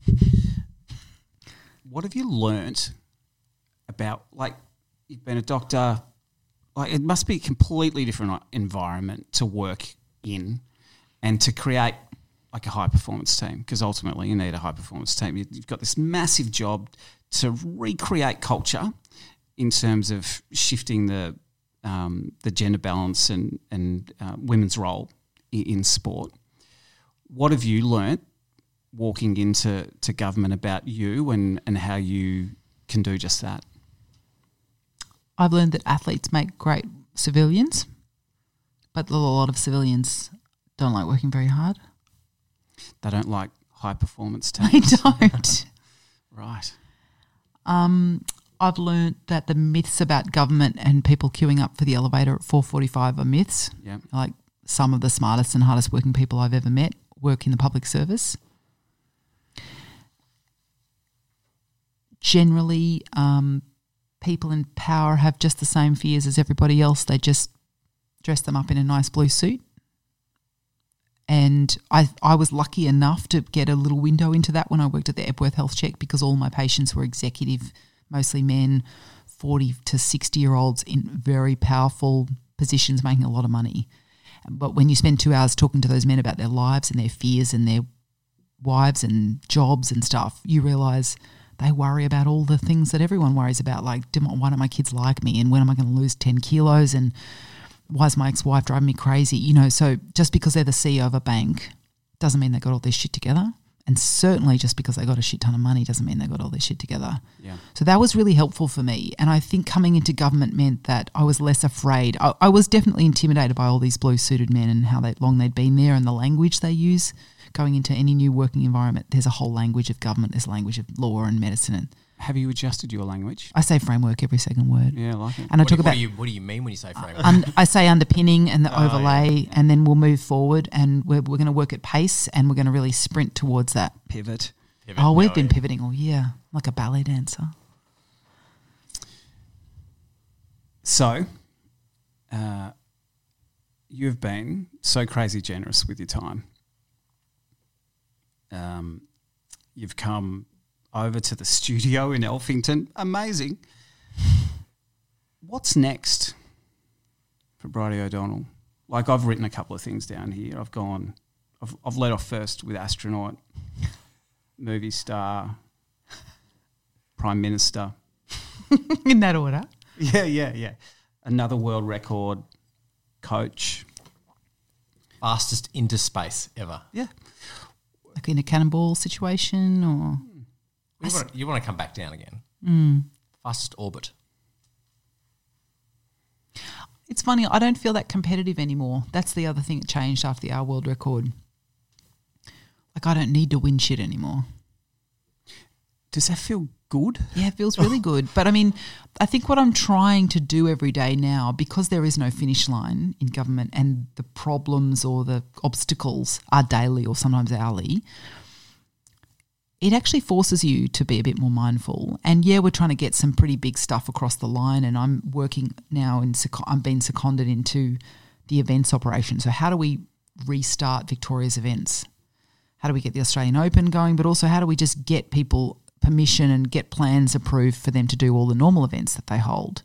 What have you learnt about, like, you've been a doctor, like it must be a completely different environment to work in and to create like a high-performance team, because ultimately you need a high-performance team. You've got this massive job to recreate culture in terms of shifting the um, the gender balance and, and uh, women's role in, in sport. What have you learnt walking into to government about you and, and how you can do just that? I've learned that athletes make great civilians, but a lot of civilians don't like working very hard. They don't like high performance They teams. don't. Right. Um, I've learned that the myths about government and people queuing up for the elevator at four forty-five are myths. Yeah. Like some of the smartest and hardest working people I've ever met work in the public service. Generally, um, people in power have just the same fears as everybody else. They just dress them up in a nice blue suit. And I I was lucky enough to get a little window into that when I worked at the Epworth Health Check, because all my patients were executive, mostly men, forty to sixty-year-olds in very powerful positions making a lot of money. But when you spend two hours talking to those men about their lives and their fears and their wives and jobs and stuff, you realise they worry about all the things that everyone worries about, like do my, why don't my kids like me, and when am I going to lose ten kilos, and why is my ex-wife driving me crazy? You know, so just because they're the C E O of a bank doesn't mean they got all this shit together. And certainly just because they got a shit ton of money doesn't mean they got all this shit together. Yeah. So that was really helpful for me. And I think coming into government meant that I was less afraid. I, I was definitely intimidated by all these blue-suited men and how they, long they'd been there and the language they use. Going into any new working environment, there's a whole language of government, there's a language of law and medicine. And Have you adjusted your language? I say framework every second word. Yeah, I like it. And I What, talk do, what, about do you, what do you mean when you say framework? Un, I say underpinning and the Oh, overlay, yeah. and then we'll move forward, and we're, we're going to work at pace, and we're going to really sprint towards that. Pivot. Pivot, Oh, we've no, been yeah. pivoting all year, like a ballet dancer. So, uh, you've been so crazy generous with your time. Um, you've come over to the studio in Elphington. Amazing. What's next for Bridie O'Donnell? Like, I've written a couple of things down here. I've gone, I've, I've led off first with astronaut, movie star, prime minister. In that order. Yeah, yeah, yeah. Another world record, coach. Fastest into space ever. Yeah. Like in a cannonball situation, or You want, to, you want to come back down again. Mm. Fastest orbit. It's funny, I don't feel that competitive anymore. That's the other thing that changed after the our world record. Like, I don't need to win shit anymore. Does that feel good? Yeah, it feels really good. But I mean, I think what I'm trying to do every day now, because there is no finish line in government and the problems or the obstacles are daily or sometimes hourly, it actually forces you to be a bit more mindful. And yeah, we're trying to get some pretty big stuff across the line, and I'm working now in, I'm being seconded into the events operation. So how do we restart Victoria's events? How do we get the Australian Open going? But also how do we just get people permission and get plans approved for them to do all the normal events that they hold?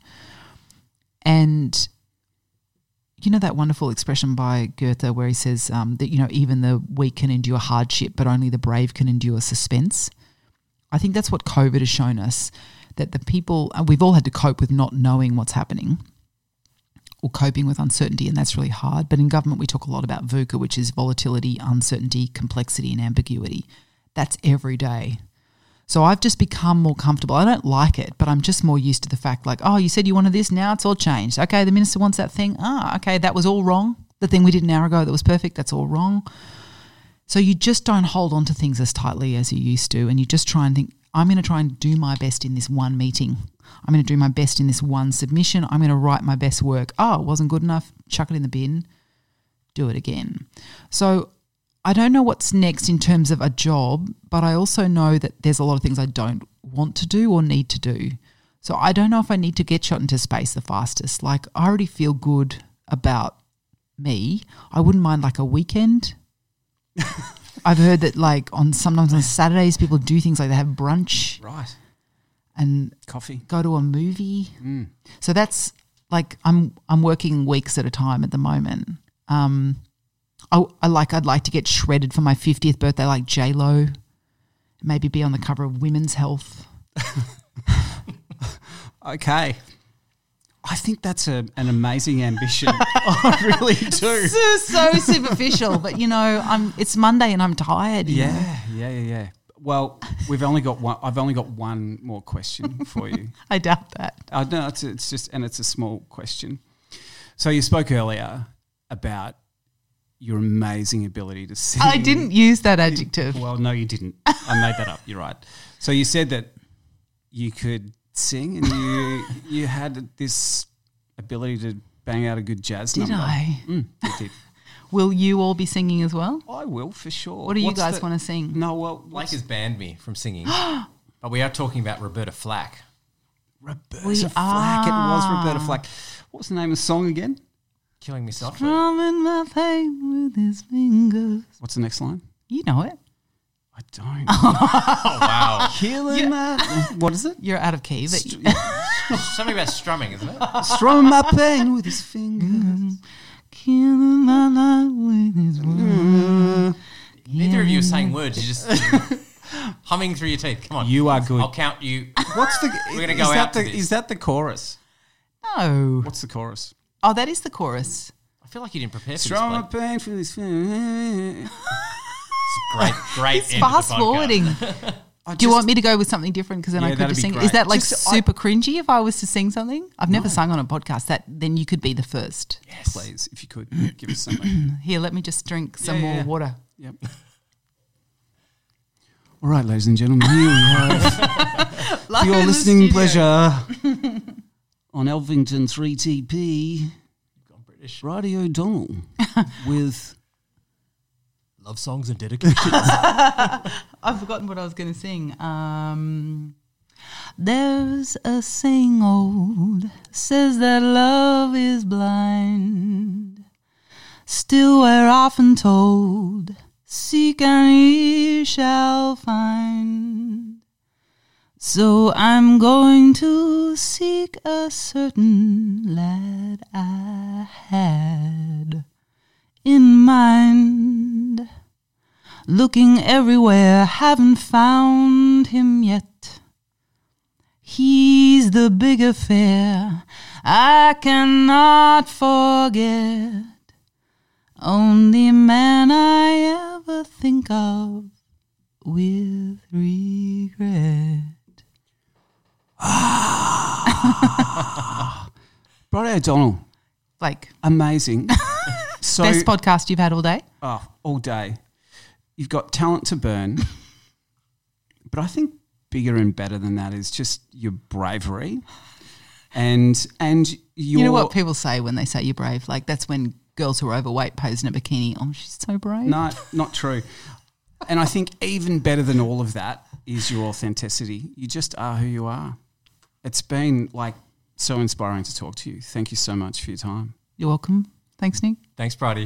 And you know that wonderful expression by Goethe where he says um, that, you know, even the weak can endure hardship, but only the brave can endure suspense. I think that's what COVID has shown us, that the people, we've all had to cope with not knowing what's happening or coping with uncertainty, and that's really hard. But in government we talk a lot about VUCA, which is volatility, uncertainty, complexity and ambiguity. That's every day. So I've just become more comfortable. I don't like it, but I'm just more used to the fact like, oh, you said you wanted this, now it's all changed. Okay, the minister wants that thing. Ah, okay, that was all wrong. The thing we did an hour ago that was perfect, that's all wrong. So you just don't hold on to things as tightly as you used to, and you just try and think, I'm going to try and do my best in this one meeting. I'm going to do my best in this one submission. I'm going to write my best work. Oh, it wasn't good enough, chuck it in the bin, do it again. So I don't know what's next in terms of a job, but I also know that there's a lot of things I don't want to do or need to do. So I don't know if I need to get shot into space the fastest. Like, I already feel good about me. I wouldn't mind like a weekend. I've heard that like on sometimes on Saturdays people do things like they have brunch. Right. And coffee. Go to a movie. Mm. So that's like I'm I'm working weeks at a time at the moment. Um I, I like I'd like to get shredded for my fiftieth birthday like J-Lo. Maybe be on the cover of Women's Health. Okay. I think that's a, an amazing ambition. I really do. So, so superficial, but you know, I'm it's Monday and I'm tired. you know? Yeah, yeah, yeah, yeah. Well, we've only got one. I've only got one more question for you. I doubt that. Uh, no, it's it's just and it's a small question. So you spoke earlier about your amazing ability to sing. I didn't use that adjective. Well, no, you didn't. I made that up. You're right. So you said that you could sing and you you had this ability to bang out a good jazz Did number. I? Mm, you did. Will you all be singing as well? I will for sure. What do you What's guys the- want to sing? No, well, Blake what's- has banned me from singing, but we are talking about Roberta Flack. Roberta We Flack. It was are. Roberta Flack. What was the name of the song again? Killing me softly. Drumming my pain with his fingers. What's the next line? You know it. I don't. Oh, wow. Killing my. What is it? You're out of key. But St- Something about strumming, isn't it? Strumming my pain with his fingers. killing my life with his words. Neither of you are saying words. You're just humming through your teeth. Come on. You are good. I'll count you. What's the? We're gonna is go that out to the, this. Is that the chorus? No. What's the chorus? Oh, that is the chorus. I feel like you didn't prepare for Strumming my this. Blake. pain with his fingers. Great, great. It's end of the fast podcast. forwarding. I Do you just- want me to go with something different because then Yeah, I could that'd just be sing? great. Is that like Just, I- super cringy if I was to sing something? I've never sung on a podcast. That then you could be the first. Yes. Please, if you could give us something. Here, let me just drink some Yeah, more yeah. water. Yep. All right, ladies and gentlemen, here we have Live your in the listening studio. pleasure on Elvington three T P British. Radio Donald with Love songs and dedications. I've forgotten what I was going to sing. Um, there's a saying old says that love is blind. Still, we're often told, seek and ye shall find. So I'm going to seek a certain lad I had in mind. Looking everywhere, haven't found him yet. He's the big affair I cannot forget. Only man I ever think of with regret. Radio Donald. Like, Amazing. So, best podcast you've had all day? oh, all day. You've got talent to burn, but I think bigger and better than that is just your bravery, and and your, You know what people say when they say you're brave? Like that's when girls who are overweight pose in a bikini. Oh, she's so brave. No, not true. And I think even better than all of that is your authenticity. You just are who you are. It's been like so inspiring to talk to you. Thank you so much for your time. You're welcome. Thanks, Nick. Thanks, Bridie.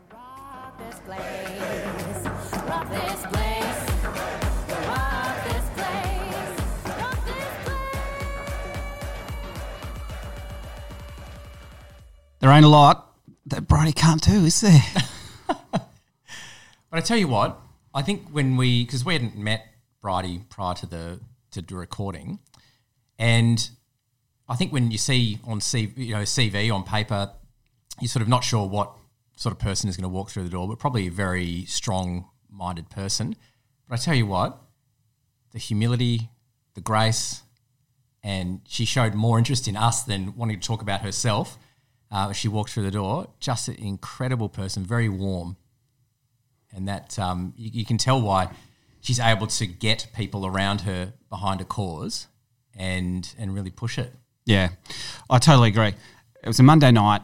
There ain't a lot that Bridie can't do, is there? But I tell you what, I think when we, because we hadn't met Bridie prior to the to the recording, and I think when you see on C, you know, C V on paper, you're sort of not sure what sort of person is going to walk through the door, but probably a very strong-minded person. But I tell you what, the humility, the grace, and she showed more interest in us than wanting to talk about herself. Uh, as she walked through the door, just an incredible person, very warm. And that um, you, you can tell why she's able to get people around her behind a cause and and really push it. Yeah, I totally agree. It was a Monday night.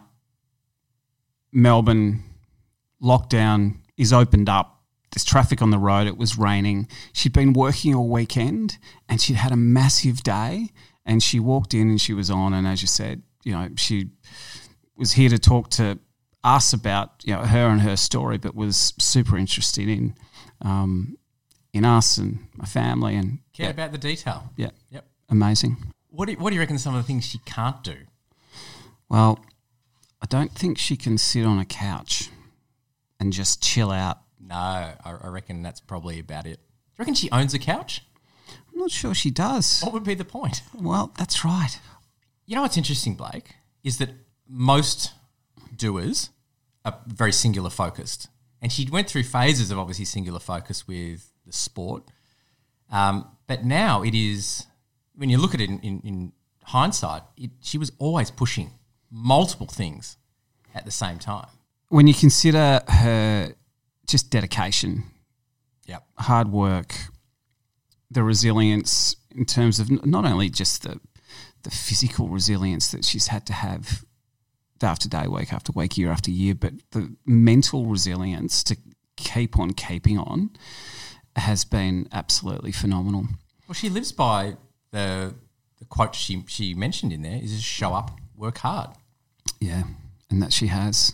Melbourne lockdown is opened up. There's traffic on the road. It was raining. She'd been working all weekend and she'd had a massive day, and she walked in and she was on, and as you said, you know, she was here to talk to us about, you know, her and her story, but was super interested in um, in us and my family, and Care yeah, about the detail. yeah, Yep. amazing. What do you, what do you reckon some of the things she can't do? Well, I don't think she can sit on a couch and just chill out. No, I, I reckon that's probably about it. Do you reckon she owns a couch? I'm not sure she does. What would be the point? Well, that's right. You know what's interesting, Blake, is that most doers are very singular focused. And she went through phases of obviously singular focus with the sport. Um, but now it is, when you look at it in, in, in hindsight, it, she was always pushing multiple things at the same time. When you consider her just dedication, Yep. hard work, the resilience in terms of n- not only just the the physical resilience that she's had to have day after day, week after week, year after year, but the mental resilience to keep on keeping on has been absolutely phenomenal. Well, she lives by the the quote she she mentioned in there is just show up, work hard. Yeah, and that she has.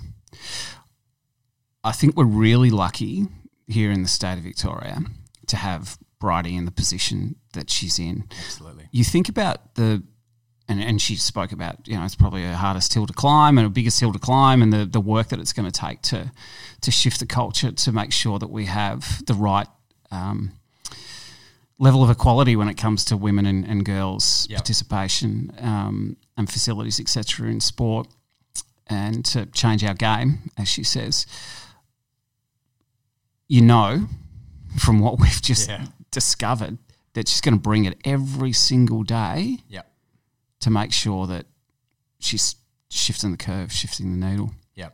I think we're really lucky here in the state of Victoria to have Bridie in the position that she's in. Absolutely. You think about the, and, and she spoke about, you know, it's probably her hardest hill to climb and her biggest hill to climb, and the, the work that it's going to take to to shift the culture to make sure that we have the right um, level of equality when it comes to women and, and girls' Yep. participation um, and facilities, et cetera, in sport, and to change our game, as she says. You know, from what we've just Yeah. discovered, that she's going to bring it every single day Yep. to make sure that she's shifting the curve, shifting the needle. Yep.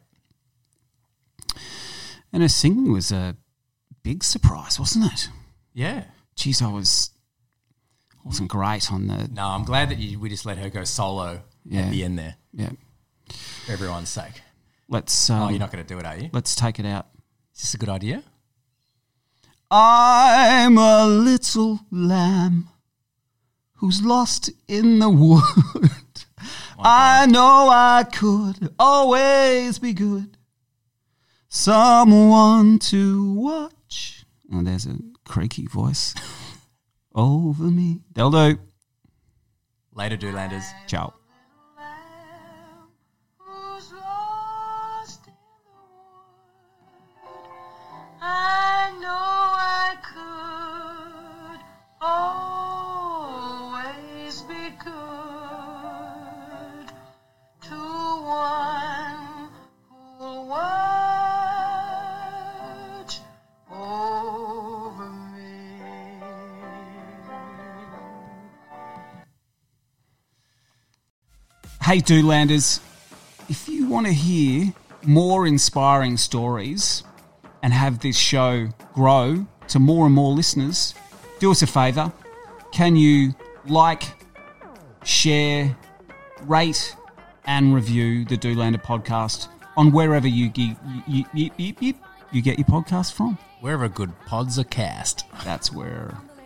And her singing was a big surprise, wasn't it? Yeah. Geez, I was wasn't great on the No, I'm glad that you, we just let her go solo Yeah. at the end there yeah. for everyone's sake. Let's um, Oh, you're not going to do it, are you? let's take it out. Is this a good idea? I'm a little lamb who's lost in the wood. I know I could always be good. Someone to watch. Oh, there's a creaky voice over me. They'll do. Later, Doolanders. Ciao. Who's lost in the wood? I know I could always be good to one who'll watch over me. Hey, Doolanders, if you want to hear more inspiring stories and have this show grow to more and more listeners, do us a favour, can you like, share, rate, and review the Doolander podcast on wherever you, you, you, you, you, you, you get your podcast from? Wherever good pods are cast. That's where